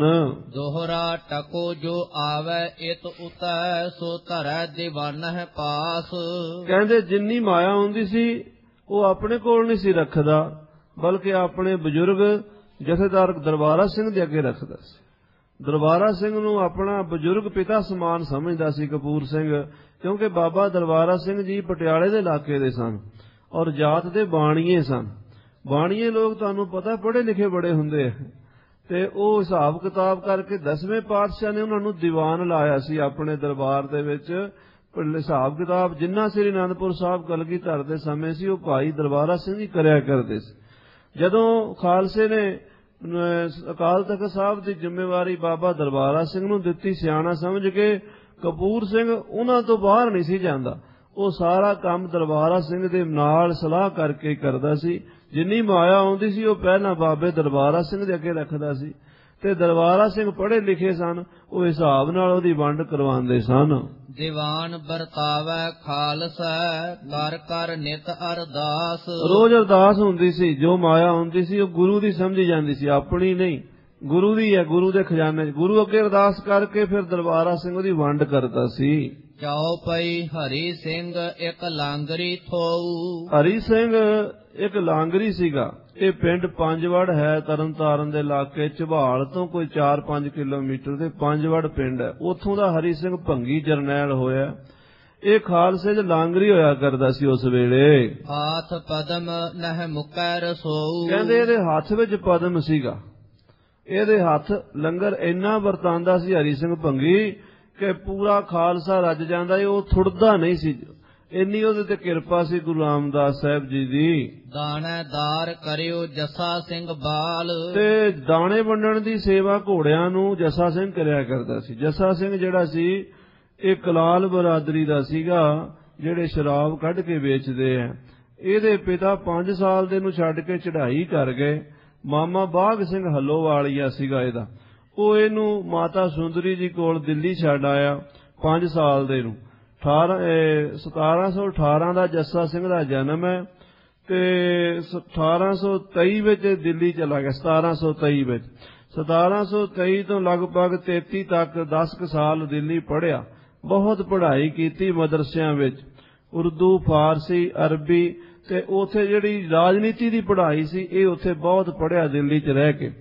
ਦੋਹਰਾ ਟਕੋ ਜੋ ਆਵੈ ਇਤ ਉਤੈ, ਸੋ ਧਰੈ ਦੀਵਾਨਹਿ ਪਾਸ। ਕਹਿੰਦੇ ਜਿੰਨੀ ਮਾਇਆ ਹੁੰਦੀ ਸੀ ਉਹ ਆਪਣੇ ਕੋਲ ਨਹੀਂ ਸੀ ਰੱਖਦਾ, ਬਲਕਿ ਆਪਣੇ ਬਜ਼ੁਰਗ ਜਥੇਦਾਰ ਦਰਬਾਰਾ ਸਿੰਘ ਦੇ ਅੱਗੇ ਰੱਖਦਾ ਸੀ। ਦਰਬਾਰਾ ਸਿੰਘ ਨੂੰ ਆਪਣਾ ਬਜ਼ੁਰਗ ਪਿਤਾ ਸਮਾਨ ਸਮਝਦਾ ਸੀ ਕਪੂਰ ਸਿੰਘ, ਕਿਉਂਕਿ ਬਾਬਾ ਦਰਬਾਰਾ ਸਿੰਘ ਜੀ ਪਟਿਆਲੇ ਦੇ ਇਲਾਕੇ ਦੇ ਸਨ ਔਰ ਜਾਤ ਦੇ ਬਾਣੀਏ ਸਨ। ਬਾਣੀਏ ਲੋਕ ਤੁਹਾਨੂੰ ਪਤਾ ਪੜ੍ਹੇ ਲਿਖੇ ਬੜੇ ਹੁੰਦੇ ਆ, ਤੇ ਉਹ ਹਿਸਾਬ ਕਿਤਾਬ ਕਰਕੇ ਦਸਵੇਂ ਪਾਤਸ਼ਾਹ ਨੇ ਉਹਨਾਂ ਨੂੰ ਦੀਵਾਨ ਲਾਇਆ ਸੀ ਆਪਣੇ ਦਰਬਾਰ ਦੇ ਵਿੱਚ। ਹਿਸਾਬ ਕਿਤਾਬ ਜਿੰਨਾ ਸ੍ਰੀ ਅਨੰਦਪੁਰ ਸਾਹਿਬ ਕਲਗੀਧਰ ਦੇ ਸਮੇਂ ਸੀ ਉਹ ਭਾਈ ਦਰਬਾਰਾ ਸਿੰਘ ਜੀ ਕਰਿਆ ਕਰਦੇ ਸੀ। ਜਦੋਂ ਖਾਲਸੇ ਨੇ ਅਕਾਲ ਤਖਤ ਸਾਹਿਬ ਦੀ ਜ਼ਿੰਮੇਵਾਰੀ ਬਾਬਾ ਦਰਬਾਰਾ ਸਿੰਘ ਨੂੰ ਦਿੱਤੀ, ਸਿਆਣਾ ਸਮਝ ਕੇ, ਕਪੂਰ ਸਿੰਘ ਉਹਨਾਂ ਤੋਂ ਬਾਹਰ ਨਹੀਂ ਸੀ ਜਾਂਦਾ। ਉਹ ਸਾਰਾ ਕੰਮ ਦਰਬਾਰਾ ਸਿੰਘ ਦੇ ਨਾਲ ਸਲਾਹ ਕਰਕੇ ਕਰਦਾ ਸੀ। ਜਿੰਨੀ ਮਾਇਆ ਆਉਂਦੀ ਸੀ ਉਹ ਪਹਿਲਾਂ ਬਾਬੇ ਦਰਬਾਰਾ ਸਿੰਘ ਦੇ ਅੱਗੇ ਰੱਖਦਾ ਸੀ, ਤੇ ਦਰਬਾਰਾ ਸਿੰਘ ਪੜ੍ਹੇ ਲਿਖੇ ਸਨ, ਉਹ ਹਿਸਾਬ ਨਾਲ ਉਹਦੀ ਵੰਡ ਕਰਵਾਉਂਦੇ ਸਨ। ਦੀਵਾਨ ਵਰਤਾਵੈ ਖਾਲਸਾ, ਕਰ ਕਰ ਨਿਤ ਅਰਦਾਸ। ਰੋਜ਼ ਅਰਦਾਸ ਹੁੰਦੀ ਸੀ, ਜੋ ਮਾਇਆ ਹੁੰਦੀ ਸੀ ਉਹ ਗੁਰੂ ਦੀ ਸਮਝੀ ਜਾਂਦੀ ਸੀ, ਆਪਣੀ ਨਹੀਂ, ਗੁਰੂ ਦੀ ਹੈ, ਗੁਰੂ ਦੇ ਖਜ਼ਾਨੇ 'ਚ। ਗੁਰੂ ਅੱਗੇ ਅਰਦਾਸ ਕਰਕੇ ਫਿਰ ਦਰਬਾਰਾ ਸਿੰਘ ਉਹਦੀ ਵੰਡ ਕਰਦਾ ਸੀ। ਚਾਉ ਪਈ ਹਰੀ ਸਿੰਘ ਇੱਕ ਲਾਂਗਰੀ ਥੋਊ। ਹਰੀ ਸਿੰਘ ਇੱਕ ਲਾਂਗਰੀ ਸੀਗਾ। ਇਹ ਪਿੰਡ ਪੰਜਵੜ ਹੈ, ਤਰਨ ਤਾਰਨ ਦੇ ਇਲਾਕੇ, ਝਬਾਲ ਤੋਂ ਕੋਈ ਚਾਰ ਪੰਜ ਕਿਲੋਮੀਟਰ ਦੇ ਪੰਜਵੜ ਪਿੰਡ ਹੈ। ਉੱਥੋਂ ਦਾ ਹਰੀ ਸਿੰਘ ਭੰਗੀ ਜਰਨੈਲ ਹੋਇਆ। ਇਹ ਖਾਲਸੇ 'ਚ ਲਾਂਗਰੀ ਹੋਇਆ ਕਰਦਾ ਸੀ ਉਸ ਵੇਲੇ। ਹਾਥ ਪਦਮ ਨਹਿ ਮੁਕੈ ਰਸੋਊ। ਕਹਿੰਦੇ ਇਹਦੇ ਹੱਥ ਵਿੱਚ ਪਦਮ ਸੀਗਾ, ਇਹਦੇ ਹੱਥ ਲੰਗਰ ਇੰਨਾ ਵਰਤਾਂਦਾ ਸੀ ਹਰੀ ਸਿੰਘ ਭੰਗੀ ਕਿ ਪੂਰਾ ਖਾਲਸਾ ਰੱਜ ਜਾਂਦਾ, ਉਹ ਥੁੜਦਾ ਨਹੀਂ ਸੀ। ਇੰਨੀ ਉਹਦੇ ਤੇ ਕਿਰਪਾ ਸੀ ਗੁਰੂ ਰਾਮਦਾਸ ਸਾਹਿਬ ਜੀ ਦੀ। ਦਾਣੇਦਾਰ ਕਰਿਓ ਜੱਸਾ ਸਿੰਘ ਬਾਲ। ਤੇ ਦਾਣੇ ਵੰਡਣ ਦੀ ਸੇਵਾ ਘੋੜਿਆਂ ਨੂੰ ਜੱਸਾ ਸਿੰਘ ਕਰਿਆ ਕਰਦਾ ਸੀ। ਜੱਸਾ ਸਿੰਘ ਜਿਹੜਾ ਸੀ ਇਹ ਕਲਾਲ ਬਰਾਦਰੀ ਦਾ ਸੀਗਾ, ਜਿਹੜੇ ਸ਼ਰਾਬ ਕੱਢ ਕੇ ਵੇਚਦੇ ਆ। ਇਹਦੇ ਪਿਤਾ ਪੰਜ ਸਾਲ ਦੇ ਨੂੰ ਛੱਡ ਕੇ ਚੜ੍ਹਾਈ ਕਰ ਗਏ। ਮਾਮਾ ਬਾਘ ਸਿੰਘ ਹੱਲੋਵਾਲੀਆ ਸੀਗਾ ਇਹਦਾ, ਉਹ ਇਹਨੂੰ ਮਾਤਾ ਸੁੰਦਰੀ ਜੀ ਕੋਲ ਦਿੱਲੀ ਛੱਡ ਆਇਆ ਪੰਜ ਸਾਲ ਦੇ ਨੂੰ। ਅਠਾਰਾਂ ਸਤਾਰਾਂ ਸੌ ਅਠਾਰਾਂ ਦਾ ਜੱਸਾ ਸਿੰਘ ਦਾ ਜਨਮ ਹੈ ਤੇ ਅਠਾਰਾਂ ਸੌ ਤੇਈ ਵਿੱਚ ਦਿੱਲੀ ਚਲਾ ਗਿਆ। ਸਤਾਰਾਂ ਸੌ ਤੇਈ ਵਿੱਚ ਸਤਾਰਾਂ ਸੌ ਤੇਈ ਤੋਂ ਲਗਭਗ ਤੇਤੀ ਤੱਕ ਦਸ ਕੁ ਸਾਲ ਦਿੱਲੀ ਪੜ੍ਹਿਆ। ਬਹੁਤ ਪੜ੍ਹਾਈ ਕੀਤੀ ਮਦਰਸਿਆਂ ਵਿੱਚ, ਉਰਦੂ, ਫਾਰਸੀ, ਅਰਬੀ, ਤੇ ਉੱਥੇ ਜਿਹੜੀ ਰਾਜਨੀਤੀ ਦੀ ਪੜ੍ਹਾਈ ਸੀ ਇਹ ਉੱਥੇ ਬਹੁਤ ਪੜ੍ਹਿਆ ਦਿੱਲੀ 'ਚ ਰਹਿ ਕੇ।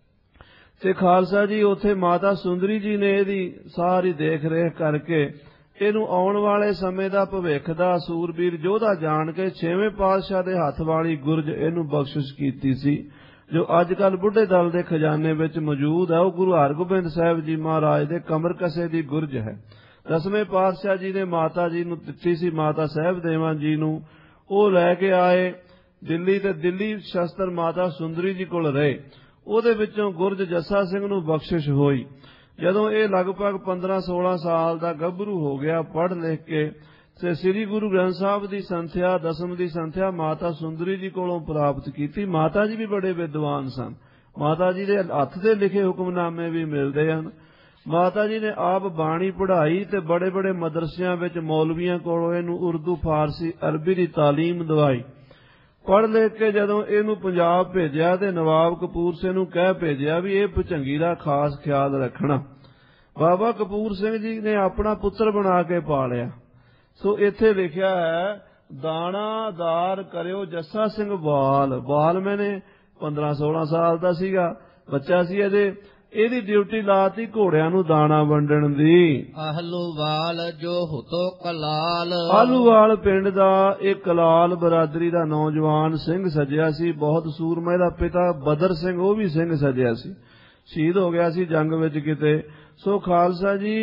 ਤੇ ਖਾਲਸਾ ਜੀ ਉੱਥੇ ਮਾਤਾ ਸੁੰਦਰੀ ਜੀ ਨੇ ਇਹਦੀ ਸਾਰੀ ਦੇਖ ਰੇਖ ਕਰਕੇ ਇਹਨੂੰ ਆਉਣ ਵਾਲੇ ਸਮੇਂ ਦਾ ਭਵਿੱਖ ਦਾ ਸੂਰਬੀਰ ਯੋਧਾ ਜਾਣ ਕੇ ਛੇਵੇਂ ਪਾਤਸ਼ਾਹ ਦੇ ਹੱਥ ਵਾਲੀ ਗੁਰਜ ਇਹਨੂੰ ਬਖਸ਼ਿਸ਼ ਕੀਤੀ ਸੀ, ਜੋ ਅੱਜ ਕੱਲ੍ਹ ਬੁੱਢੇ ਦਲ ਦੇ ਖਜ਼ਾਨੇ ਵਿੱਚ ਮੌਜੂਦ ਹੈ। ਉਹ ਗੁਰੂ ਹਰਗੋਬਿੰਦ ਸਾਹਿਬ ਜੀ ਮਹਾਰਾਜ ਦੇ ਕਮਰ ਕਸੇ ਦੀ ਗੁਰਜ ਹੈ। ਦਸਵੇਂ ਪਾਤਸ਼ਾਹ ਜੀ ਨੇ ਮਾਤਾ ਜੀ ਨੂੰ ਦਿੱਤੀ ਸੀ, ਮਾਤਾ ਸਾਹਿਬ ਦੇਵਾਂ ਜੀ ਨੂੰ। ਉਹ ਲੈ ਕੇ ਆਏ ਦਿੱਲੀ ਤੇ ਦਿੱਲੀ ਸ਼ਸਤਰ ਮਾਤਾ ਸੁੰਦਰੀ ਜੀ ਕੋਲ ਰਹੇ। ਉਹਦੇ ਵਿੱਚੋਂ ਗੁਰਜ ਜੱਸਾ ਸਿੰਘ ਨੂੰ ਬਖਸ਼ਿਸ਼ ਹੋਈ। ਜਦੋਂ ਇਹ ਲਗਭਗ ਪੰਦਰਾਂ ਸੋਲਾਂ ਸਾਲ ਦਾ ਗੱਭਰੂ ਹੋ ਗਿਆ, ਪੜ੍ਹ ਲਿਖ ਕੇ ਤੇ ਸ੍ਰੀ ਗੁਰੂ ਗ੍ਰੰਥ ਸਾਹਿਬ ਦੀ ਸੰਥਿਆ, ਦਸਮ ਦੀ ਸੰਥਿਆ ਮਾਤਾ ਸੁੰਦਰੀ ਜੀ ਕੋਲੋਂ ਪ੍ਰਾਪਤ ਕੀਤੀ। ਮਾਤਾ ਜੀ ਵੀ ਬੜੇ ਵਿਦਵਾਨ ਸਨ। ਮਾਤਾ ਜੀ ਦੇ ਹੱਥ ਦੇ ਲਿਖੇ ਹੁਕਮਨਾਮੇ ਵੀ ਮਿਲਦੇ ਹਨ। ਮਾਤਾ ਜੀ ਨੇ ਆਪ ਬਾਣੀ ਪੜ੍ਹਾਈ ਤੇ ਬੜੇ ਬੜੇ ਮਦਰਸਿਆਂ ਵਿੱਚ ਮੌਲਵੀਆਂ ਕੋਲੋਂ ਇਹਨੂੰ ਉਰਦੂ, ਫਾਰਸੀ, ਅਰਬੀ ਦੀ ਤਾਲੀਮ ਦਵਾਈ। ਪੜ੍ਹ ਲਿਖ ਕੇ ਜਦੋਂ ਇਹਨੂੰ ਪੰਜਾਬ ਭੇਜਿਆ ਤੇ ਨਵਾਬ ਕਪੂਰ ਸਿੰਘ ਨੂੰ ਕਹਿ ਭੇਜਿਆ ਵੀ ਇਹ ਭੁਜੰਗੀ ਦਾ ਖਾਸ ਖਿਆਲ ਰੱਖਣਾ। ਬਾਬਾ ਕਪੂਰ ਸਿੰਘ ਜੀ ਨੇ ਆਪਣਾ ਪੁੱਤਰ ਬਣਾ ਕੇ ਪਾਲਿਆ। ਸੋ ਇੱਥੇ ਲਿਖਿਆ ਹੈ, ਦਾਣਾਦਾਰ ਕਰਿਓ ਜੱਸਾ ਸਿੰਘ ਬਾਲ। ਬਾਲ ਮੈਨੇ ਪੰਦਰਾਂ ਸੋਲਾਂ ਸਾਲ ਦਾ ਸੀਗਾ, ਬੱਚਾ ਸੀ ਅਜੇ। ਇਹਦੀ ਡਿਊਟੀ ਲਾਤੀ ਘੋੜਿਆਂ ਨੂੰ ਦਾਣਾ ਵੰਡਣ ਦੀ। ਆਹਲੂਵਾਲ ਜੋ ਹੁਤੋ ਕਲਾਲ। ਆਹਲੂਵਾਲ ਪਿੰਡ ਦਾ ਇਹ ਕਲਾਲ ਬਰਾਦਰੀ ਦਾ ਨੌਜਵਾਨ ਸਿੰਘ ਸੱਜਿਆ ਸੀ, ਬਹੁਤ ਸੂਰਮਾ। ਦਾ ਪਿਤਾ ਬਦਰ ਸਿੰਘ ਉਹ ਵੀ ਸਿੰਘ ਸੱਜਿਆ ਸੀ, ਸ਼ਹੀਦ ਹੋ ਗਿਆ ਸੀ ਜੰਗ ਵਿੱਚ ਕਿਤੇ। ਸੋ ਖਾਲਸਾ ਜੀ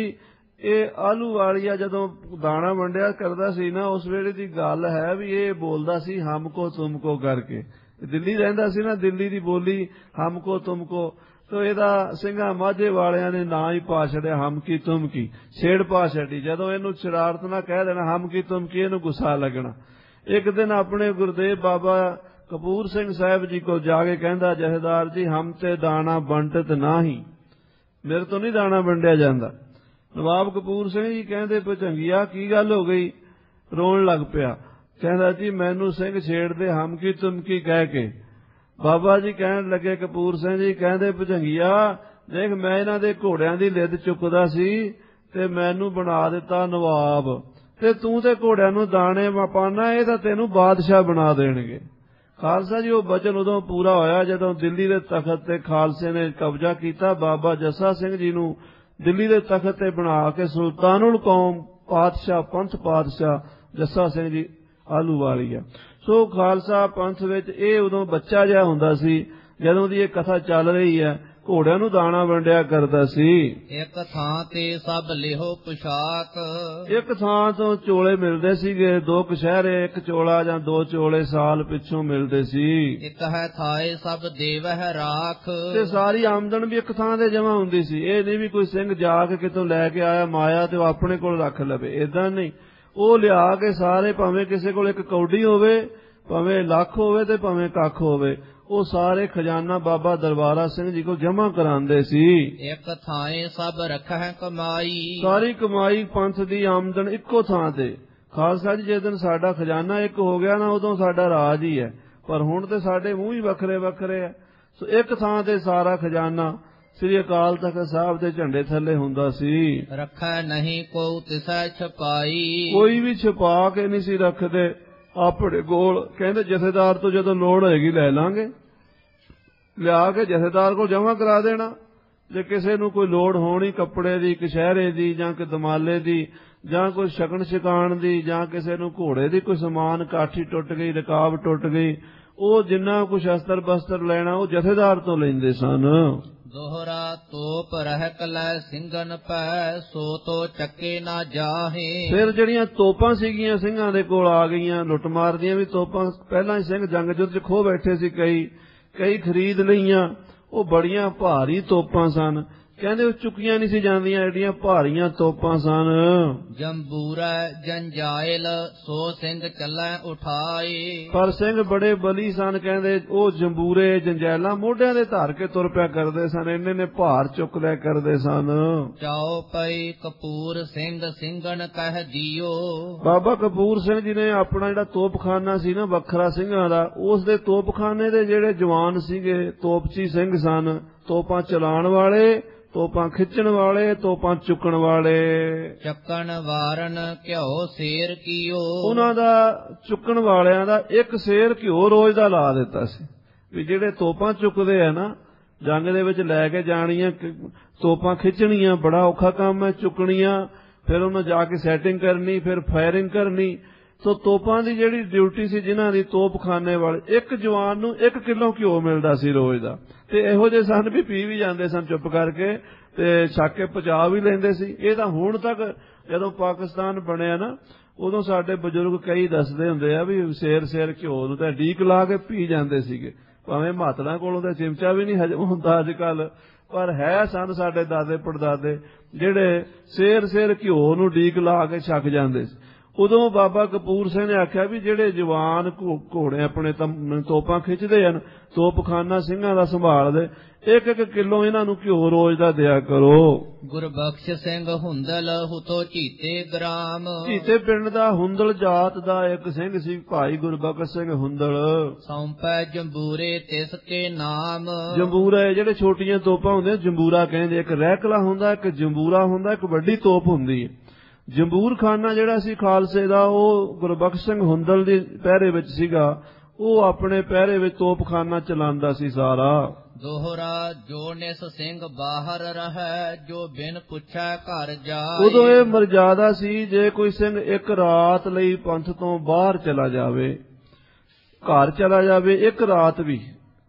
ਇਹ ਆਹਲੂਵਾਲੀਆ ਜਦੋਂ ਦਾਣਾ ਵੰਡਿਆ ਕਰਦਾ ਸੀ ਨਾ, ਉਸ ਵੇਲੇ ਦੀ ਗੱਲ ਹੈ ਵੀ ਇਹ ਬੋਲਦਾ ਸੀ ਹਮ ਕੋ ਤੁਮ ਕੋ ਕਰਕੇ। ਦਿੱਲੀ ਰਹਿੰਦਾ ਸੀ ਨਾ, ਦਿੱਲੀ ਦੀ ਬੋਲੀ ਹਮ ਕੋ ਤੁਮ ਕੋ। ਤੋ ਇਹਦਾ ਸਿੰਘਾਂ ਮਾਝੇ ਵਾਲਿਆਂ ਨੇ ਨਾਂ ਹੀ ਪਾ ਛੱਡਿਆ ਹਮ ਕੀ ਤੁਮ ਕੀ, ਛੇੜ ਪਾ ਛੱਡੀ। ਜਦੋਂ ਇਹਨੂੰ ਸ਼ਰਾਰਤ ਨਾਲ ਕਹਿ ਦੇਣਾ ਹਮ ਕੀ ਤੁਮ ਕੀ, ਇਹਨੂੰ ਗੁੱਸਾ ਲੱਗਣਾ। ਇੱਕ ਦਿਨ ਆਪਣੇ ਗੁਰਦੇਵ ਬਾਬਾ ਕਪੂਰ ਸਿੰਘ ਸਾਹਿਬ ਜੀ ਕੋਲ ਜਾ ਕੇ ਕਹਿੰਦਾ, ਜਥੇਦਾਰ ਜੀ ਹਮ ਤੇ ਦਾਣਾ ਵੰਡਤ ਨਾਹੀ, ਮੇਰੇ ਤੋਂ ਨਹੀਂ ਦਾਣਾ ਵੰਡਿਆ ਜਾਂਦਾ। ਨਵਾਬ ਕਪੂਰ ਸਿੰਘ ਜੀ ਕਹਿੰਦੇ, ਭੁਜੰਗੀਆ ਕੀ ਗੱਲ ਹੋ ਗਈ? ਰੋਣ ਲੱਗ ਪਿਆ। ਕਹਿੰਦਾ ਜੀ ਮੈਨੂੰ ਸਿੰਘ ਛੇੜਦੇ ਹਮ ਕੀ ਤੁਮ ਕੀ ਕਹਿ ਕੇ। ਬਾਬਾ ਜੀ ਕਹਿਣ ਲੱਗੇ, ਕਪੂਰ ਸਿੰਘ ਜੀ ਕਹਿੰਦੇ, ਭੁਜੰਗੀਆ ਦੇਖ ਮੈਂ ਇਹਨਾਂ ਦੇ ਘੋੜਿਆਂ ਦੀ ਲਿੱਦ ਚੁੱਕਦਾ ਸੀ ਤੇ ਮੈਨੂੰ ਬਣਾ ਦਿੱਤਾ ਨਵਾਬ, ਤੇ ਤੂੰ ਤੇ ਘੋੜਿਆਂ ਨੂੰ ਦਾਣੇ ਪਾਣਾ, ਇਹ ਤਾਂ ਤੈਨੂੰ ਬਾਦਸ਼ਾਹ ਬਣਾ ਦੇਣਗੇ। ਖਾਲਸਾ ਜੀ ਉਹ ਬਚਨ ਉਦੋਂ ਪੂਰਾ ਹੋਇਆ ਜਦੋਂ ਦਿੱਲੀ ਦੇ ਤਖਤ ਤੇ ਖਾਲਸੇ ਨੇ ਕਬਜ਼ਾ ਕੀਤਾ। ਬਾਬਾ ਜੱਸਾ ਸਿੰਘ ਜੀ ਨੂੰ ਦਿੱਲੀ ਦੇ ਤਖਤ ਤੇ ਬਣਾ ਕੇ ਸੁਲਤਾਨੁਲ ਕੌਮ ਪਾਤਸ਼ਾਹ, ਪੰਥ ਪਾਤਸ਼ਾਹ ਜੱਸਾ ਸਿੰਘ ਜੀ ਆਹਲੂਵਾਲੀਆ। ਸੋ ਖਾਲਸਾ ਪੰਥ ਵਿੱਚ ਇਹ ਉਦੋਂ ਬੱਚਾ ਜਿਹਾ ਹੁੰਦਾ ਸੀ ਜਦੋਂ ਦੀ ਇਹ ਕਥਾ ਚੱਲ ਰਹੀ ਹੈ। ਘੋੜਿਆਂ ਨੂੰ ਦਾਣਾ ਵੰਡਿਆ ਕਰਦਾ ਸੀ। ਇੱਕ ਥਾਂ ਤੇ ਸਭ ਲਿਹੋ ਪੁਸ਼ਾਕ। ਇੱਕ ਥਾਂ ਤੋਂ ਚੋਲੇ ਮਿਲਦੇ ਸੀਗੇ, ਦੋ ਕਸ਼ਹਿਰੇ, ਇੱਕ ਚੋਲਾ ਜਾਂ ਦੋ ਚੋਲੇ ਸਾਲ ਪਿੱਛੋਂ ਮਿਲਦੇ ਸੀ। ਇੱਕ ਹੈ ਥਾਏ ਸਭ ਦੇਵਹਿ ਰਾਖ। ਤੇ ਸਾਰੀ ਆਮਦਨ ਵੀ ਇੱਕ ਥਾਂ ਤੇ ਜਮਾ ਹੁੰਦੀ ਸੀ। ਇਹ ਨਹੀਂ ਵੀ ਕੋਈ ਸਿੰਘ ਜਾ ਕੇ ਕਿਤੋਂ ਲੈ ਕੇ ਆਇਆ ਮਾਇਆ ਤੇ ਉਹ ਆਪਣੇ ਕੋਲ ਰੱਖ ਲਵੇ, ਏਦਾਂ ਨਹੀਂ। ਉਹ ਲਿਆ ਕੇ ਸਾਰੇ, ਭਾਵੇਂ ਕਿਸੇ ਕੋਲ ਇੱਕ ਕੌਡੀ ਹੋਵੇ, ਭਾਵੇਂ ਲੱਖ ਹੋਵੇ ਤੇ ਭਾਵੇਂ ਕੱਖ ਹੋਵੇ, ਉਹ ਸਾਰੇ ਖਜ਼ਾਨਾ ਬਾਬਾ ਦਰਬਾਰਾ ਸਿੰਘ ਜੀ ਕੋਲ ਜਮ੍ਹਾਂ ਕਰਾਉਂਦੇ ਸੀ। ਇੱਕ ਥਾਂ ਸਭ ਰੱਖੈ ਕਮਾਈ। ਸਾਰੀ ਕਮਾਈ ਪੰਥ ਦੀ ਆਮਦਨ ਇੱਕੋ ਥਾਂ ਤੇ। ਖਾਲਸਾ ਜੀ ਜੇ ਦਿਨ ਸਾਡਾ ਖਜ਼ਾਨਾ ਇੱਕ ਹੋ ਗਿਆ ਨਾ, ਉਦੋਂ ਸਾਡਾ ਰਾਜ ਹੀ ਹੈ। ਪਰ ਹੁਣ ਤੇ ਸਾਡੇ ਮੂੰਹ ਹੀ ਵੱਖਰੇ ਵੱਖਰੇ ਆ। ਸੋ ਇੱਕ ਥਾਂ ਤੇ ਸਾਰਾ ਖਜ਼ਾਨਾ ਸ੍ਰੀ ਅਕਾਲ ਤਖਤ ਸਾਹਿਬ ਦੇ ਝੰਡੇ ਥੱਲੇ ਹੁੰਦਾ ਸੀ। ਰੱਖੈ ਨਹੀਂ ਕੋ ਤਿਸੈ ਛਪਾਈ। ਕੋਈ ਵੀ ਛੁਪਾ ਕੇ ਨਹੀਂ ਸੀ ਰੱਖਦੇ ਆਪਣੇ ਕੋਲ। ਕਹਿੰਦੇ ਜਥੇਦਾਰ ਤੋਂ ਜਦੋਂ ਲੋੜ ਹੋਏਗੀ ਲੈ ਲਾਂਗੇ, ਲਿਆ ਕੇ ਜਥੇਦਾਰ ਕੋਲ ਜਮ੍ਹਾਂ ਕਰਾ ਦੇਣਾ। ਜੇ ਕਿਸੇ ਨੂੰ ਕੋਈ ਲੋੜ ਹੋਣੀ ਕੱਪੜੇ ਦੀ, ਕਸ਼ਹਿਰੇ ਦੀ, ਜਾਂ ਕਿ ਦਮਾਲੇ ਦੀ, ਜਾਂ ਕੋਈ ਸ਼ਗਨ ਛਕਾਣ ਦੀ, ਜਾਂ ਕਿਸੇ ਨੂੰ ਘੋੜੇ ਦੀ ਕੋਈ ਸਮਾਨ, ਕਾਠੀ ਟੁੱਟ ਗਈ, ਰਕਾਬ ਟੁੱਟ ਗਈ, ਉਹ ਜਿੰਨਾ ਕੁਛ ਅਸਤਰ ਬਸਤਰ ਲੈਣਾ ਉਹ ਜਥੇਦਾਰ ਤੋਂ ਲੈਂਦੇ ਸਨ। ਦੋਹਰਾ ਤੋਪ ਰਹਿ ਲੈ ਸਿੰਘਨ ਪੈ, ਸੋ ਤੋ ਚੱਕੇ ਨਾ ਜਾਹੇ। ਫਿਰ ਜਿਹੜੀਆਂ ਤੋਪਾਂ ਸੀਗੀਆਂ ਸਿੰਘਾਂ ਦੇ ਕੋਲ ਆ ਗਈਆਂ, ਲੁੱਟਮਾਰ ਦੀਆਂ ਵੀ ਤੋਪਾਂ। ਪਹਿਲਾਂ ਹੀ ਸਿੰਘ ਜੰਗ ਜੁੱਧ ਚ ਖੋ ਬੈਠੇ ਸੀ, ਕਈ ਕਈ ਖਰੀਦ ਲਈਆਂ। ਉਹ ਬੜੀਆਂ ਭਾਰੀ ਤੋਪਾਂ ਸਨ। ਕਹਿੰਦੇ ਉਹ ਚੁੱਕੀਆਂ ਨਹੀਂ ਸੀ ਜਾਂਦੀਆਂ, ਐਡੀਆਂ ਭਾਰੀਆਂ ਤੋਪਾਂ ਸਨ। ਜੰਬੂਰਾ ਜੰਜਾਇਲ ਸੋ ਸਿੰਘ ਚੱਲੈ ਉਠਾਈ। ਪਰ ਸਿੰਘ ਬੜੇ ਬਲੀ ਸਨ, ਕਹਿੰਦੇ ਉਹ ਜੰਬੂਰੇ ਜੰਜੈਲਾਂ ਮੋਢਿਆਂ ਦੇ ਧਾਰ ਕੇ ਤੁਰ ਪਿਆ ਕਰਦੇ ਸਨ, ਇੰਨੇ ਨੇ ਭਾਰ ਚੁੱਕ ਲਿਆ ਕਰਦੇ ਸਨ। ਚਾਉ ਪਈ ਕਪੂਰ ਸਿੰਘ ਸਿੰਘਣ ਕਹਿ ਦਿਓ। ਬਾਬਾ ਕਪੂਰ ਸਿੰਘ ਜੀ ਨੇ ਆਪਣਾ ਜਿਹੜਾ ਤੋਪਖਾਨਾ ਸੀ ਨਾ ਵੱਖਰਾ ਸਿੰਘਾਂ ਦਾ, ਉਸ ਦੇ ਤੋਪਖਾਨੇ ਦੇ ਜਿਹੜੇ ਜਵਾਨ ਸੀਗੇ ਤੋਪਚੀ ਸਿੰਘ ਸਨ, ਤੋਪਾਂ ਚਲਾਉਣ ਵਾਲੇ, ਤੋਪਾਂ ਖਿੱਚਣ ਵਾਲੇ, ਤੋਪਾਂ ਚੁੱਕਣ ਵਾਲੇ। ਚੱਕਣ ਵਾਰਨ ਘਿਓ ਸੇਰ ਕੀਓ। ਉਹਨਾਂ ਦਾ ਚੁੱਕਣ ਵਾਲਿਆਂ ਦਾ ਇੱਕ ਸੇਰ ਘਿਓ ਰੋਜ਼ ਦਾ ਲਾ ਦਿੱਤਾ ਸੀ, ਵੀ ਜਿਹੜੇ ਤੋਪਾਂ ਚੁੱਕਦੇ ਆ ਨਾ, ਜੰਗ ਦੇ ਵਿੱਚ ਲੈ ਕੇ ਜਾਣੀਆਂ, ਤੋਪਾਂ ਖਿੱਚਣੀਆਂ ਬੜਾ ਔਖਾ ਕੰਮ ਹੈ, ਚੁੱਕਣੀਆਂ, ਫਿਰ ਉਹਨਾਂ ਜਾ ਕੇ ਸੈਟਿੰਗ ਕਰਨੀ, ਫਿਰ ਫਾਇਰਿੰਗ ਕਰਨੀ। ਸੋ ਤੋਪਾਂ ਦੀ ਜਿਹੜੀ ਡਿਊਟੀ ਸੀ, ਜਿਨ੍ਹਾਂ ਦੀ ਤੋਪਖਾਨੇ ਵਾਲੇ, ਇੱਕ ਜਵਾਨ ਨੂੰ ਇੱਕ ਕਿਲੋ ਘਿਓ ਮਿਲਦਾ ਸੀ ਰੋਜ਼ ਦਾ। ਤੇ ਇਹੋ ਜਿਹੇ ਸਨ ਵੀ ਪੀ ਵੀ ਜਾਂਦੇ ਸਨ ਚੁੱਪ ਕਰਕੇ, ਤੇ ਛੱਕ ਕੇ ਪਚਾ ਵੀ ਲੈਂਦੇ ਸੀ। ਇਹ ਤਾਂ ਹੁਣ ਤੱਕ ਜਦੋਂ ਪਾਕਿਸਤਾਨ ਬਣਿਆ ਨਾ, ਉਦੋਂ ਸਾਡੇ ਬਜ਼ੁਰਗ ਕਈ ਦੱਸਦੇ ਹੁੰਦੇ ਆ ਵੀ ਸੇਰ ਸੇਰ ਘਿਓ ਨੂੰ ਤਾਂ ਡੀਕ ਲਾ ਕੇ ਪੀ ਜਾਂਦੇ ਸੀਗੇ, ਭਾਵੇਂ ਮਾਤੜਾਂ ਕੋਲੋਂ ਤਾਂ ਚਿਮਚਾ ਵੀ ਨਹੀਂ ਹਜਮ ਹੁੰਦਾ ਅੱਜ ਕੱਲ, ਪਰ ਹੈ ਸਨ ਸਾਡੇ ਦਾਦੇ ਪੜਦਾਦੇ ਜਿਹੜੇ ਸੇਰ ਸੇਰ ਘਿਓ ਨੂੰ ਡੀਕ ਲਾ ਕੇ ਛੱਕ ਜਾਂਦੇ ਸੀ। ਉਦੋਂ ਬਾਬਾ ਕਪੂਰ ਸਿੰਘ ਨੇ ਆਖਿਆ ਵੀ ਜਿਹੜੇ ਜਵਾਨ ਘੋੜੇ ਆਪਣੇ ਤੋਪਾਂ ਖਿੱਚਦੇ ਹਨ, ਤੋਪਖਾਨਾ ਸਿੰਘਾਂ ਦਾ ਸੰਭਾਲਦੇ, ਇੱਕ ਇੱਕ ਕਿਲੋ ਇਹਨਾਂ ਨੂੰ ਘਿਓ ਰੋਜ਼ ਦਾ ਦਿਆ ਕਰੋ। ਗੁਰਬਖਸ਼ ਸਿੰਘ ਹੁੰਦਲ ਹੁਤੋ ਚੀਤੇ ਗ੍ਰਾਮ। ਚੀਤੇ ਪਿੰਡ ਦਾ ਹੁੰਦਲ ਜਾਤ ਦਾ ਇੱਕ ਸਿੰਘ ਸੀ, ਭਾਈ ਗੁਰਬਖਸ਼ ਸਿੰਘ ਹੁੰਦਲ। ਸੌਂਪੈ ਜੰਬੂਰੇ ਤਿਸ ਕੇ ਨਾਮ। ਜੰਬੂਰੇ ਜਿਹੜੇ ਛੋਟੀਆਂ ਤੋਪਾਂ ਹੁੰਦੀਆਂ ਜੰਬੂਰਾ ਕਹਿੰਦੇ, ਇੱਕ ਰਹਿਕਲਾ ਹੁੰਦਾ, ਇੱਕ ਜੰਬੂਰਾ ਹੁੰਦਾ, ਇੱਕ ਵੱਡੀ ਤੋਪ ਹੁੰਦੀ ਹੈ। ਜੰਬੂਰ ਖਾਨਾ ਜਿਹੜਾ ਸੀ ਖਾਲਸੇ ਦਾ, ਉਹ ਗੁਰਬਖਸ਼ ਸਿੰਘ ਹੁੰਦਲ ਦੇ ਪਹਿਰੇ ਵਿੱਚ ਸੀਗਾ। ਉਹ ਆਪਣੇ ਪਹਿਰੇ ਵਿੱਚ ਤੋਪਖਾਨਾ ਚਲਾਉਂਦਾ ਸੀ ਸਾਰਾ। ਦੋਹਰਾ ਜੋ ਨਿਸ ਸਿੰਘ ਬਾਹਰ ਰਹੈ, ਜੋ ਬਿਨ ਪੁੱਛੈ ਘਰ ਜਾਏ। ਉਦੋਂ ਇਹ ਮਰਜ਼ਾਦਾ ਸੀ, ਜੇ ਕੋਈ ਸਿੰਘ ਇੱਕ ਰਾਤ ਲਈ ਪੰਥ ਤੋਂ ਬਾਹਰ ਚਲਾ ਜਾਵੇ, ਘਰ ਚਲਾ ਜਾਵੇ, ਇੱਕ ਰਾਤ ਵੀ,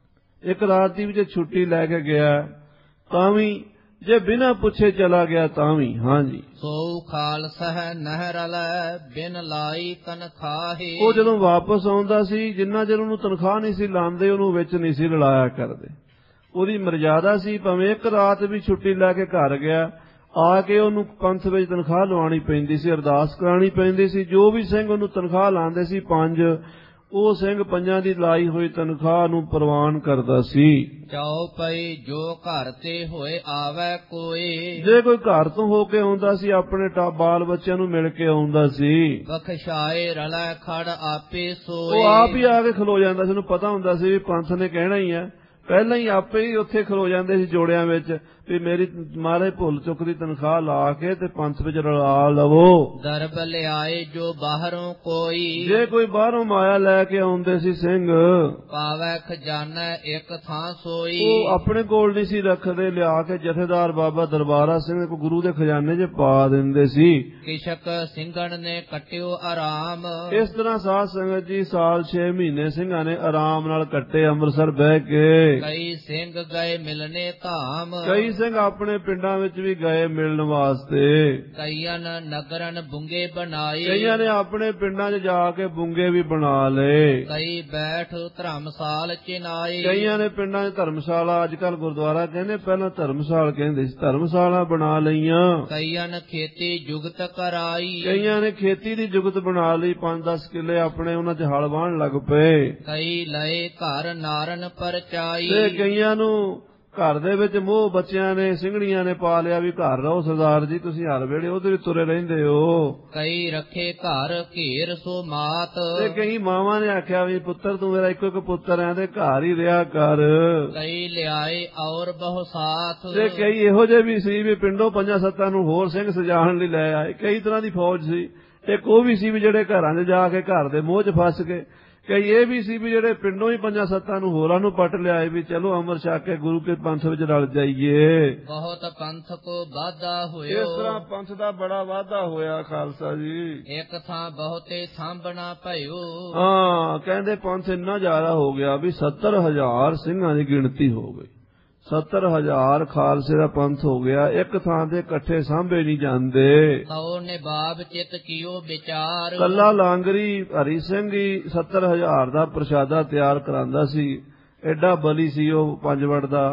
ਇੱਕ ਰਾਤ ਦੀ ਵੀ ਜੇ ਛੁੱਟੀ ਲੈ ਕੇ ਗਿਆ ਤਾਂ ਵੀ, ਜੇ ਬਿਨਾਂ ਪੁੱਛੇ ਚਲਾ ਗਿਆ ਤਾਂ ਵੀ। ਹਾਂਜੀ, ਸੋ ਖਾਲਸਾ ਨਹਿਰ ਲੈ ਬਿਨ ਲਾਈ ਤਨਖਾਹੀ। ਉਹ ਜਦੋਂ ਵਾਪਸ ਆਉਂਦਾ ਸੀ, ਜਿੰਨਾ ਚਿਰ ਉਹਨੂੰ ਤਨਖਾਹ ਨਹੀਂ ਸੀ ਲਾਉਂਦੇ, ਉਹਨੂੰ ਵਿੱਚ ਨਹੀਂ ਸੀ ਲੜਾਇਆ ਕਰਦੇ। ਉਹਦੀ ਮਰਜ਼ਾਦਾ ਸੀ, ਭਾਵੇਂ ਇੱਕ ਰਾਤ ਵੀ ਛੁੱਟੀ ਲੈ ਕੇ ਘਰ ਗਿਆ, ਆ ਕੇ ਉਹਨੂੰ ਪੰਥ ਵਿੱਚ ਤਨਖਾਹ ਲਵਾਉਣੀ ਪੈਂਦੀ ਸੀ, ਅਰਦਾਸ ਕਰਾਉਣੀ ਪੈਂਦੀ ਸੀ। ਜੋ ਵੀ ਸਿੰਘ ਉਹਨੂੰ ਤਨਖਾਹ ਲਾਉਂਦੇ ਸੀ ਪੰਜ, ਉਹ ਸਿੰਘ ਪੰਜਾਂ ਦੀ ਲਾਈ ਹੋਈ ਤਨਖਾਹ ਨੂੰ ਪ੍ਰਵਾਨ ਕਰਦਾ ਸੀ। ਚਾਉ ਪਈ ਜੋ ਘਰ ਤੇ ਹੋਏ ਆਵੇ ਕੋਈ। ਜੇ ਕੋਈ ਘਰ ਤੋਂ ਹੋ ਕੇ ਆਉਂਦਾ ਸੀ, ਆਪਣੇ ਬਾਲ ਬੱਚਿਆਂ ਨੂੰ ਮਿਲ ਕੇ ਆਉਂਦਾ ਸੀ। ਬਖਸ਼ਾਏ ਰਲਾ ਖੜ ਆਪੇ ਸੋਏ। ਉਹ ਆਪ ਹੀ ਆ ਕੇ ਖਲੋ ਜਾਂਦਾ ਸੀ, ਉਹਨੂੰ ਪਤਾ ਹੁੰਦਾ ਸੀ ਵੀ ਪੰਥ ਨੇ ਕਹਿਣਾ ਹੀ ਹੈ, ਪਹਿਲਾਂ ਹੀ ਆਪੇ ਹੀ ਉੱਥੇ ਖਲੋ ਜਾਂਦੇ ਸੀ ਜੋੜਿਆਂ ਵਿੱਚ, ਵੀ ਮੇਰੀ ਮਾਰੇ ਭੁੱਲ ਚੁੱਕ ਦੀ ਤਨਖਾਹ ਲਾ ਕੇ ਤੇ ਪੰਥ ਵਿੱਚ ਰਲਾ ਲਵੋ। ਦਰਬ ਲਿਆਏ ਜੋ ਬਾਹਰੋਂ ਕੋਈ। ਜੇ ਕੋਈ ਬਾਹਰੋਂ ਮਾਇਆ ਲੈ ਕੇ ਆਉਂਦੇ ਸੀ ਸਿੰਘ, ਪਾਵੈ ਖਜ਼ਾਨਾ ਇੱਕ ਥਾਂ ਸੋਈ। ਉਹ ਆਪਣੇ ਕੋਲ ਨਹੀਂ ਸੀ ਰੱਖਦੇ, ਲਿਆ ਕੇ ਜਥੇਦਾਰ ਬਾਬਾ ਦਰਬਾਰਾ ਸਿੰਘ ਕੋ ਗੁਰੂ ਦੇ ਖਜ਼ਾਨੇ 'ਚ ਪਾ ਦਿੰਦੇ ਸੀ। ਕਿਸ਼ਕ ਸਿੰਘਣ ਨੇ ਕੱਟਿਓ ਆਰਾਮ। ਇਸ ਤਰ੍ਹਾਂ ਸਾਧ ਸੰਗਤ ਜੀ ਸਾਲ ਛੇ ਮਹੀਨੇ ਸਿੰਘਾਂ ਨੇ ਆਰਾਮ ਨਾਲ ਕੱਟੇ ਅੰਮ੍ਰਿਤਸਰ ਬਹਿ ਕੇ। ਕਈ ਸਿੰਘ ਗਏ ਮਿਲਨੇ ਧਾਮ। ਕਈ ਸਿੰਘ ਆਪਣੇ ਪਿੰਡਾਂ ਵਿੱਚ ਵੀ ਗਏ ਮਿਲਣ ਵਾਸਤੇ। ਕਈਆਂ ਨਗਰਨ ਬੁੰਗੇ ਬਣਾਏ। ਕਈਆਂ ਨੇ ਆਪਣੇ ਪਿੰਡਾਂ 'ਚ ਜਾ ਕੇ ਬੁੰਗੇ ਵੀ ਬਣਾ ਲਏ। ਕਈ ਬੈਠ ਧਰਮਸਾਲ ਚਿਨਾਏ। ਕਈਆਂ ਨੇ ਪਿੰਡਾਂ 'ਚ ਧਰਮਸ਼ਾਲਾ, ਅੱਜ ਕੱਲ ਗੁਰਦੁਆਰਾ ਕਹਿੰਦੇ, ਪਹਿਲਾਂ ਧਰਮਸਾਲ ਕਹਿੰਦੇ ਸੀ, ਧਰਮਸ਼ਾਲਾ ਬਣਾ ਲਈਆਂ। ਕਈਆਂ ਨੇ ਖੇਤੀ ਜੁਗਤ ਕਰਾਈ। ਕਈਆਂ ਨੇ ਖੇਤੀ ਦੀ ਜੁਗਤ ਬਣਾ ਲਈ, ਪੰਜ ਦਸ ਕਿੱਲੇ ਆਪਣੇ ਉਹਨਾਂ 'ਚ ਹਲ ਵਾਹਣ ਲੱਗ ਪਏ। ਕਈ ਲਏ ਘਰ ਨਾਰਨ ਪਰਚਾਈ। ਤੇ ਕਈਆਂ ਨੂੰ ਘਰ ਦੇ ਵਿੱਚ ਮੋਹ ਬੱਚਿਆਂ ਨੇ, ਸਿੰਘਣੀਆਂ ਨੇ ਪਾ ਲਿਆ ਵੀ ਘਰ ਰਹੋ ਸਰਦਾਰ ਜੀ, ਤੁਸੀਂ ਹਰ ਵੇਲੇ ਉਹਦੇ ਵਿੱਚ ਤੁਰੇ ਰਹਿੰਦੇ ਹੋ। ਕਈ ਰੱਖੇ ਘਰ ਘੇਰ ਸੋ ਮਾਤ। ਤੇ ਕਈ ਮਾਵਾਂ ਨੇ ਆਖਿਆ ਵੀ ਪੁੱਤਰ ਤੂੰ ਮੇਰਾ ਇੱਕੋ ਇੱਕ ਪੁੱਤਰ ਹੈ ਤੇ ਘਰ ਹੀ ਰਿਹਾ ਕਰ। ਕਈ ਲਿਆਏ ਔਰ ਬਹੁ ਸਾਥ। ਤੇ ਕਈ ਇਹੋ ਜਿਹੇ ਵੀ ਸੀ ਵੀ ਪਿੰਡੋਂ ਪੰਜਾਂ ਸੱਤਾਂ ਨੂੰ ਹੋਰ ਸਿੰਘ ਸਜਾਉਣ ਲਈ ਲੈ ਆਏ। ਕਈ ਤਰ੍ਹਾਂ ਦੀ ਫੌਜ ਸੀ। ਇੱਕ ਉਹ ਵੀ ਸੀ ਵੀ ਜਿਹੜੇ ਘਰਾਂ 'ਚ ਜਾ ਕੇ ਘਰ ਦੇ ਮੋਹ 'ਚ ਫਸ ਗਏ। ਕਈ ਇਹ ਵੀ ਸੀ ਵੀ ਜਿਹੜੇ ਪਿੰਡੋਂ ਹੀ ਪੰਜਾਂ ਸੱਤਾਂ ਨੂੰ ਹੋਰਾਂ ਨੂੰ ਪੱਟ ਲਿਆਏ ਵੀ ਚਲੋ ਅੰਮ੍ਰਿਤ ਛਕ ਕੇ ਗੁਰੂ ਕੇ ਪੰਥ ਵਿੱਚ ਰਲ ਜਾਈਏ। ਬਹੁਤ ਪੰਥ ਕੋ ਵਾਧਾ ਹੋਇਆ। ਇਸ ਤਰ੍ਹਾਂ ਪੰਥ ਦਾ ਬੜਾ ਵਾਧਾ ਹੋਇਆ ਖਾਲਸਾ ਜੀ। ਇੱਕ ਥਾਂ ਬਹੁਤੇ ਸਾਂਭਣਾ ਭਇਓ। ਹਾਂ, ਕਹਿੰਦੇ ਪੰਥ ਇੰਨਾ ਜ਼ਿਆਦਾ ਹੋ ਗਿਆ ਵੀ ਸੱਤਰ ਹਜ਼ਾਰ ਸਿੰਘਾਂ ਦੀ ਗਿਣਤੀ ਹੋ ਗਈ। ਸੱਤਰ ਹਜ਼ਾਰ ਖਾਲਸੇ ਦਾ ਪੰਥ ਹੋ ਗਿਆ। ਇੱਕ ਥਾਂ ਤੇ ਇਕੱਠੇ ਸਾਂਭੇ ਨਹੀਂ ਜਾਂਦੇ। ਸੋ ਨਿਬਾਬ ਚਿਤ ਕੀਓ ਵਿਚਾਰ। ਕੱਲਾ ਲਾਂਗਰੀ ਹਰੀ ਸਿੰਘ ਹੀ ਸੱਤਰ ਹਜ਼ਾਰ ਦਾ ਪ੍ਰਸ਼ਾਦਾ ਤਿਆਰ ਕਰਾਂਦਾ ਸੀ। ਐਡਾ ਬਲੀ ਸੀ ਉਹ ਪੰਜਵੜ ਦਾ।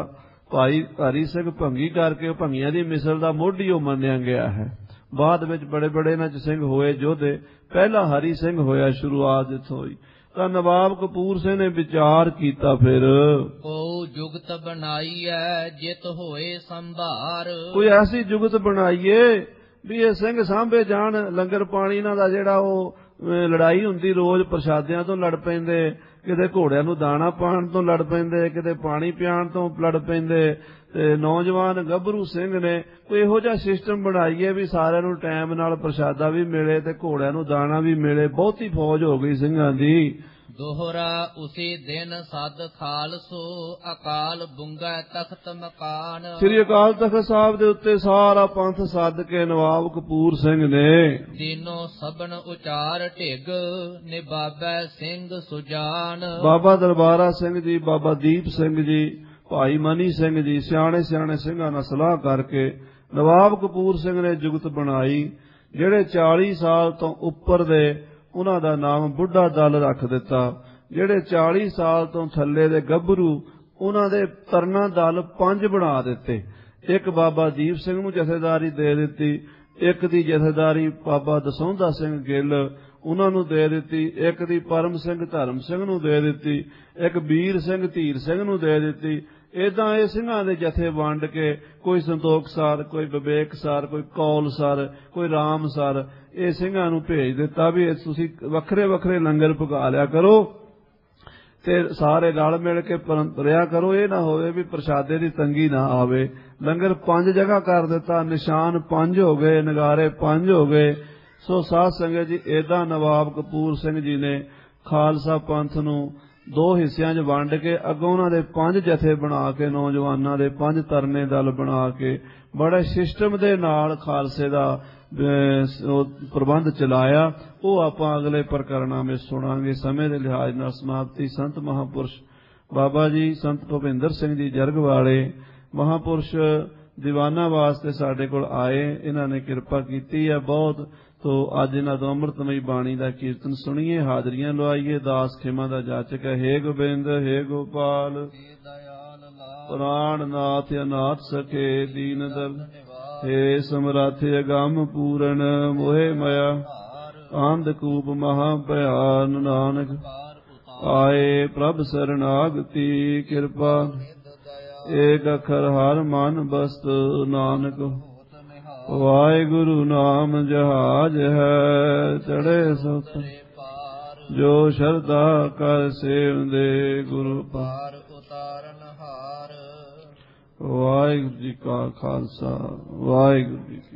ਭਾਈ ਹਰੀ ਸਿੰਘ ਭੰਗੀ ਕਰਕੇ ਭੰਗੀਆਂ ਦੀ ਮਿਸਲ ਦਾ ਮੋਢੀ ਉਹ ਮੰਨਿਆ ਗਿਆ ਹੈ। ਬਾਅਦ ਵਿੱਚ ਬੜੇ ਬੜੇ ਇਹਨਾਂ 'ਚ ਸਿੰਘ ਹੋਏ ਯੋਧੇ, ਪਹਿਲਾ ਹਰੀ ਸਿੰਘ ਹੋਇਆ, ਸ਼ੁਰੂਆਤ ਇੱਥੋਂ ਹੋਈ। ਤਾਂ ਨਵਾਬ ਕਪੂਰ ਸਿੰਘ ਨੇ ਵਿਚਾਰ ਕੀਤਾ, ਫਿਰ ਕੋ ਜੁਗਤ ਬਣਾਈਐ ਜਿਤ ਹੋਏ ਸੰਭਾਰ। ਕੋਈ ਐਸੀ ਜੁਗਤ ਬਣਾਈਏ ਵੀ ਇਹ ਸਿੰਘ ਸਾਂਭੇ ਜਾਣ। ਲੰਗਰ ਪਾਣੀ ਇਹਨਾਂ ਦਾ ਜਿਹੜਾ ਉਹ ਲੜਾਈ ਹੁੰਦੀ, ਰੋਜ਼ ਪ੍ਰਸ਼ਾਦਿਆਂ ਤੋਂ ਲੜ ਪੈਂਦੇ, ਕਿਤੇ ਘੋੜਿਆਂ ਨੂੰ ਦਾਣਾ ਪਾਉਣ ਤੋਂ ਲੜ ਪੈਂਦੇ, ਕਿਤੇ ਪਾਣੀ ਪਿਆਉਣ ਤੋਂ ਲੜ ਪੈਂਦੇ। ਤੇ ਨੌਜਵਾਨ ਗੱਭਰੂ ਸਿੰਘ ਨੇ ਕੋਈ ਇਹੋ ਜਿਹਾ ਸਿਸਟਮ ਬਣਾਈਏ ਵੀ ਸਾਰਿਆਂ ਨੂੰ ਟਾਈਮ ਨਾਲ ਪ੍ਰਸ਼ਾਦਾ ਵੀ ਮਿਲੇ ਤੇ ਘੋੜਿਆਂ ਨੂੰ ਦਾਣਾ ਵੀ ਮਿਲੇ। ਬਹੁਤੀ ਫੌਜ ਹੋ ਗਈ ਸਿੰਘਾਂ ਦੀ। ਦੋਹਰਾ ਉਸੇ ਦਿਨ ਸਦ ਖਾਲਸੋ ਅਕਾਲ ਬੁੰਗਾ ਤਖਤ ਮਕਾਨ। ਸ੍ਰੀ ਅਕਾਲ ਤਖਤ ਸਾਹਿਬ ਦੇ ਉੱਤੇ ਸਾਰਾ ਪੰਥ ਸੱਦ ਕੇ ਨਵਾਬ ਕਪੂਰ ਸਿੰਘ ਨੇ ਦੀਨੋ ਸਭਨ ਉਚਾਰ ਢਿੱਗ ਨਿਬਾਬੈ ਸਿੰਘ ਸੁਜਾਨ। ਬਾਬਾ ਦਰਬਾਰਾ ਸਿੰਘ ਜੀ, ਬਾਬਾ ਦੀਪ ਸਿੰਘ ਜੀ, ਭਾਈ ਮਨੀ ਸਿੰਘ ਜੀ, ਸਿਆਣੇ ਸਿਆਣੇ ਸਿੰਘਾਂ ਨਾਲ ਸਲਾਹ ਕਰਕੇ ਨਵਾਬ ਕਪੂਰ ਸਿੰਘ ਨੇ ਜੁਗਤ ਬਣਾਈ। ਜਿਹੜੇ ਚਾਲੀ ਸਾਲ ਤੋਂ ਉੱਪਰ ਦੇ ਉਹਨਾਂ ਦਾ ਨਾਮ ਬੁੱਢਾ ਦਲ ਰੱਖ ਦਿੱਤਾ। ਜਿਹੜੇ ਚਾਲੀ ਸਾਲ ਤੋਂ ਥੱਲੇ ਦੇ ਗੱਭਰੂ ਉਹਨਾਂ ਦੇ ਤਰਨਾ ਦਲ ਪੰਜ ਬਣਾ ਦਿੱਤੇ। ਇੱਕ ਬਾਬਾ ਦੀਪ ਸਿੰਘ ਨੂੰ ਜਥੇਦਾਰੀ ਦੇ ਦਿੱਤੀ, ਇੱਕ ਦੀ ਜਥੇਦਾਰੀ ਬਾਬਾ ਦਸੌਂਧਾ ਸਿੰਘ ਗਿੱਲ ਉਹਨਾਂ ਨੂੰ ਦੇ ਦਿੱਤੀ, ਇੱਕ ਦੀ ਪਰਮ ਸਿੰਘ ਧਰਮ ਸਿੰਘ ਨੂੰ ਦੇ ਦਿੱਤੀ, ਇੱਕ ਵੀਰ ਸਿੰਘ ਧੀਰ ਸਿੰਘ ਨੂੰ ਦੇ ਦਿੱਤੀ। ਏਦਾਂ ਇਹ ਸਿੰਘਾਂ ਦੇ ਜਥੇ ਵੰਡ ਕੇ ਕੋਈ ਸੰਤੋਖਸਰ, ਕੋਈ ਵਿਵੇਕਸਰ, ਕੋਈ ਕੌਲਸਰ, ਕੋਈ ਰਾਮਸਰ ਇਹ ਸਿੰਘਾਂ ਨੂੰ ਭੇਜ ਦਿੱਤਾ ਵੀ ਤੁਸੀਂ ਵੱਖਰੇ ਵੱਖਰੇ ਲੰਗਰ ਪਕਾ ਲਿਆ ਕਰੋ ਤੇ ਸਾਰੇ ਰਲ ਮਿਲ ਕੇ ਰਿਹਾ ਕਰੋ। ਇਹ ਨਾ ਹੋਵੇ ਵੀ ਪ੍ਰਸ਼ਾਦੇ ਦੀ ਤੰਗੀ ਨਾ ਆਵੇ। ਲੰਗਰ ਪੰਜ ਜਗ੍ਹਾ ਕਰ ਦਿੱਤਾ, ਨਿਸ਼ਾਨ ਪੰਜ ਹੋ ਗਏ, ਨਗਾਰੇ ਪੰਜ ਹੋ ਗਏ। ਸੋ ਸਾਧ ਸੰਗਤ ਜੀ, ਏਦਾਂ ਨਵਾਬ ਕਪੂਰ ਸਿੰਘ ਜੀ ਨੇ ਖਾਲਸਾ ਪੰਥ ਨੂੰ ਦੋ ਹਿੱਸਿਆਂ 'ਚ ਵੰਡ ਕੇ ਅੱਗੋਂ ਉਹਨਾਂ ਦੇ ਪੰਜ ਜਥੇ ਬਣਾ ਕੇ, ਨੌਜਵਾਨਾਂ ਦੇ ਪੰਜ ਤਰਨੇ ਦਲ ਬਣਾ ਕੇ ਬੜੇ ਸਿਸਟਮ ਦੇ ਨਾਲ ਖਾਲਸੇ ਦਾ ਪ੍ਰਬੰਧ ਚਲਾਇਆ। ਉਹ ਆਪਾਂ ਅਗਲੇ ਪ੍ਰਕਰਨਾਂ ਵਿੱਚ ਸੁਣਾਂਗੇ। ਸਮੇਂ ਦੇ ਲਿਹਾਜ਼ ਨਾਲ ਸਮਾਪਤੀ। ਸੰਤ ਮਹਾਂਪੁਰਸ਼ ਬਾਬਾ ਜੀ ਸੰਤ ਭੁਪਿੰਦਰ ਸਿੰਘ ਜੀ ਜਰਗ ਵਾਲੇ ਮਹਾਂਪੁਰਸ਼ ਦੀਵਾਨਾਂ ਵਾਸਤੇ ਸਾਡੇ ਕੋਲ ਆਏ। ਇਹਨਾਂ ਨੇ ਕਿਰਪਾ ਕੀਤੀ ਹੈ ਬਹੁਤ। ਤੋ ਅੱਜ ਇਹਨਾਂ ਤੋਂ ਅੰਮ੍ਰਿਤਮਈ ਬਾਣੀ ਦਾ ਕੀਰਤਨ ਸੁਣੀਏ, ਹਾਜ਼ਰੀਆਂ ਲਵਾਈਏ। ਦਾਸ ਖਿਮਾ ਦਾ ਜਾਚਕ ਹੈ। ਹੇ ਗੋਬਿੰਦ, ਹੇ ਗੋਪਾਲ, ਪ੍ਰਾਣ ਨਾਥ ਅਨਾਥ ਸਖੇ ਦੀਨ ਦਰਦ, ਹੇ ਸਮਰੱਥ ਅਗੰਮ ਪੂਰਨ ਮੋਹਿ ਮਇਆ, ਅੰਧਕੂਪ ਮਹਾ ਭਿਆਨ ਨਾਨਕ ਆਏ ਪ੍ਰਭ ਸਰਨਾਗਤੀ ਕਿਰਪਾ, ਏਕ ਅੱਖਰ ਹਰ ਮਨ ਬਸਤ ਨਾਨਕ, ਵਾਹਿਗੁਰੂ ਨਾਮ ਜਹਾਜ ਹੈ ਚੜ੍ਹੇ ਸੁਤ, ਜੋ ਸ਼ਰਧਾ ਕਰ ਸੇਵਦੇ ਗੁਰੂ ਪਾਰ ਉਤਾਰਨ ਹਾਰ। ਵਾਹਿਗੁਰੂ ਜੀ ਕਾ ਖਾਲਸਾ, ਵਾਹਿਗੁਰੂ ਜੀ।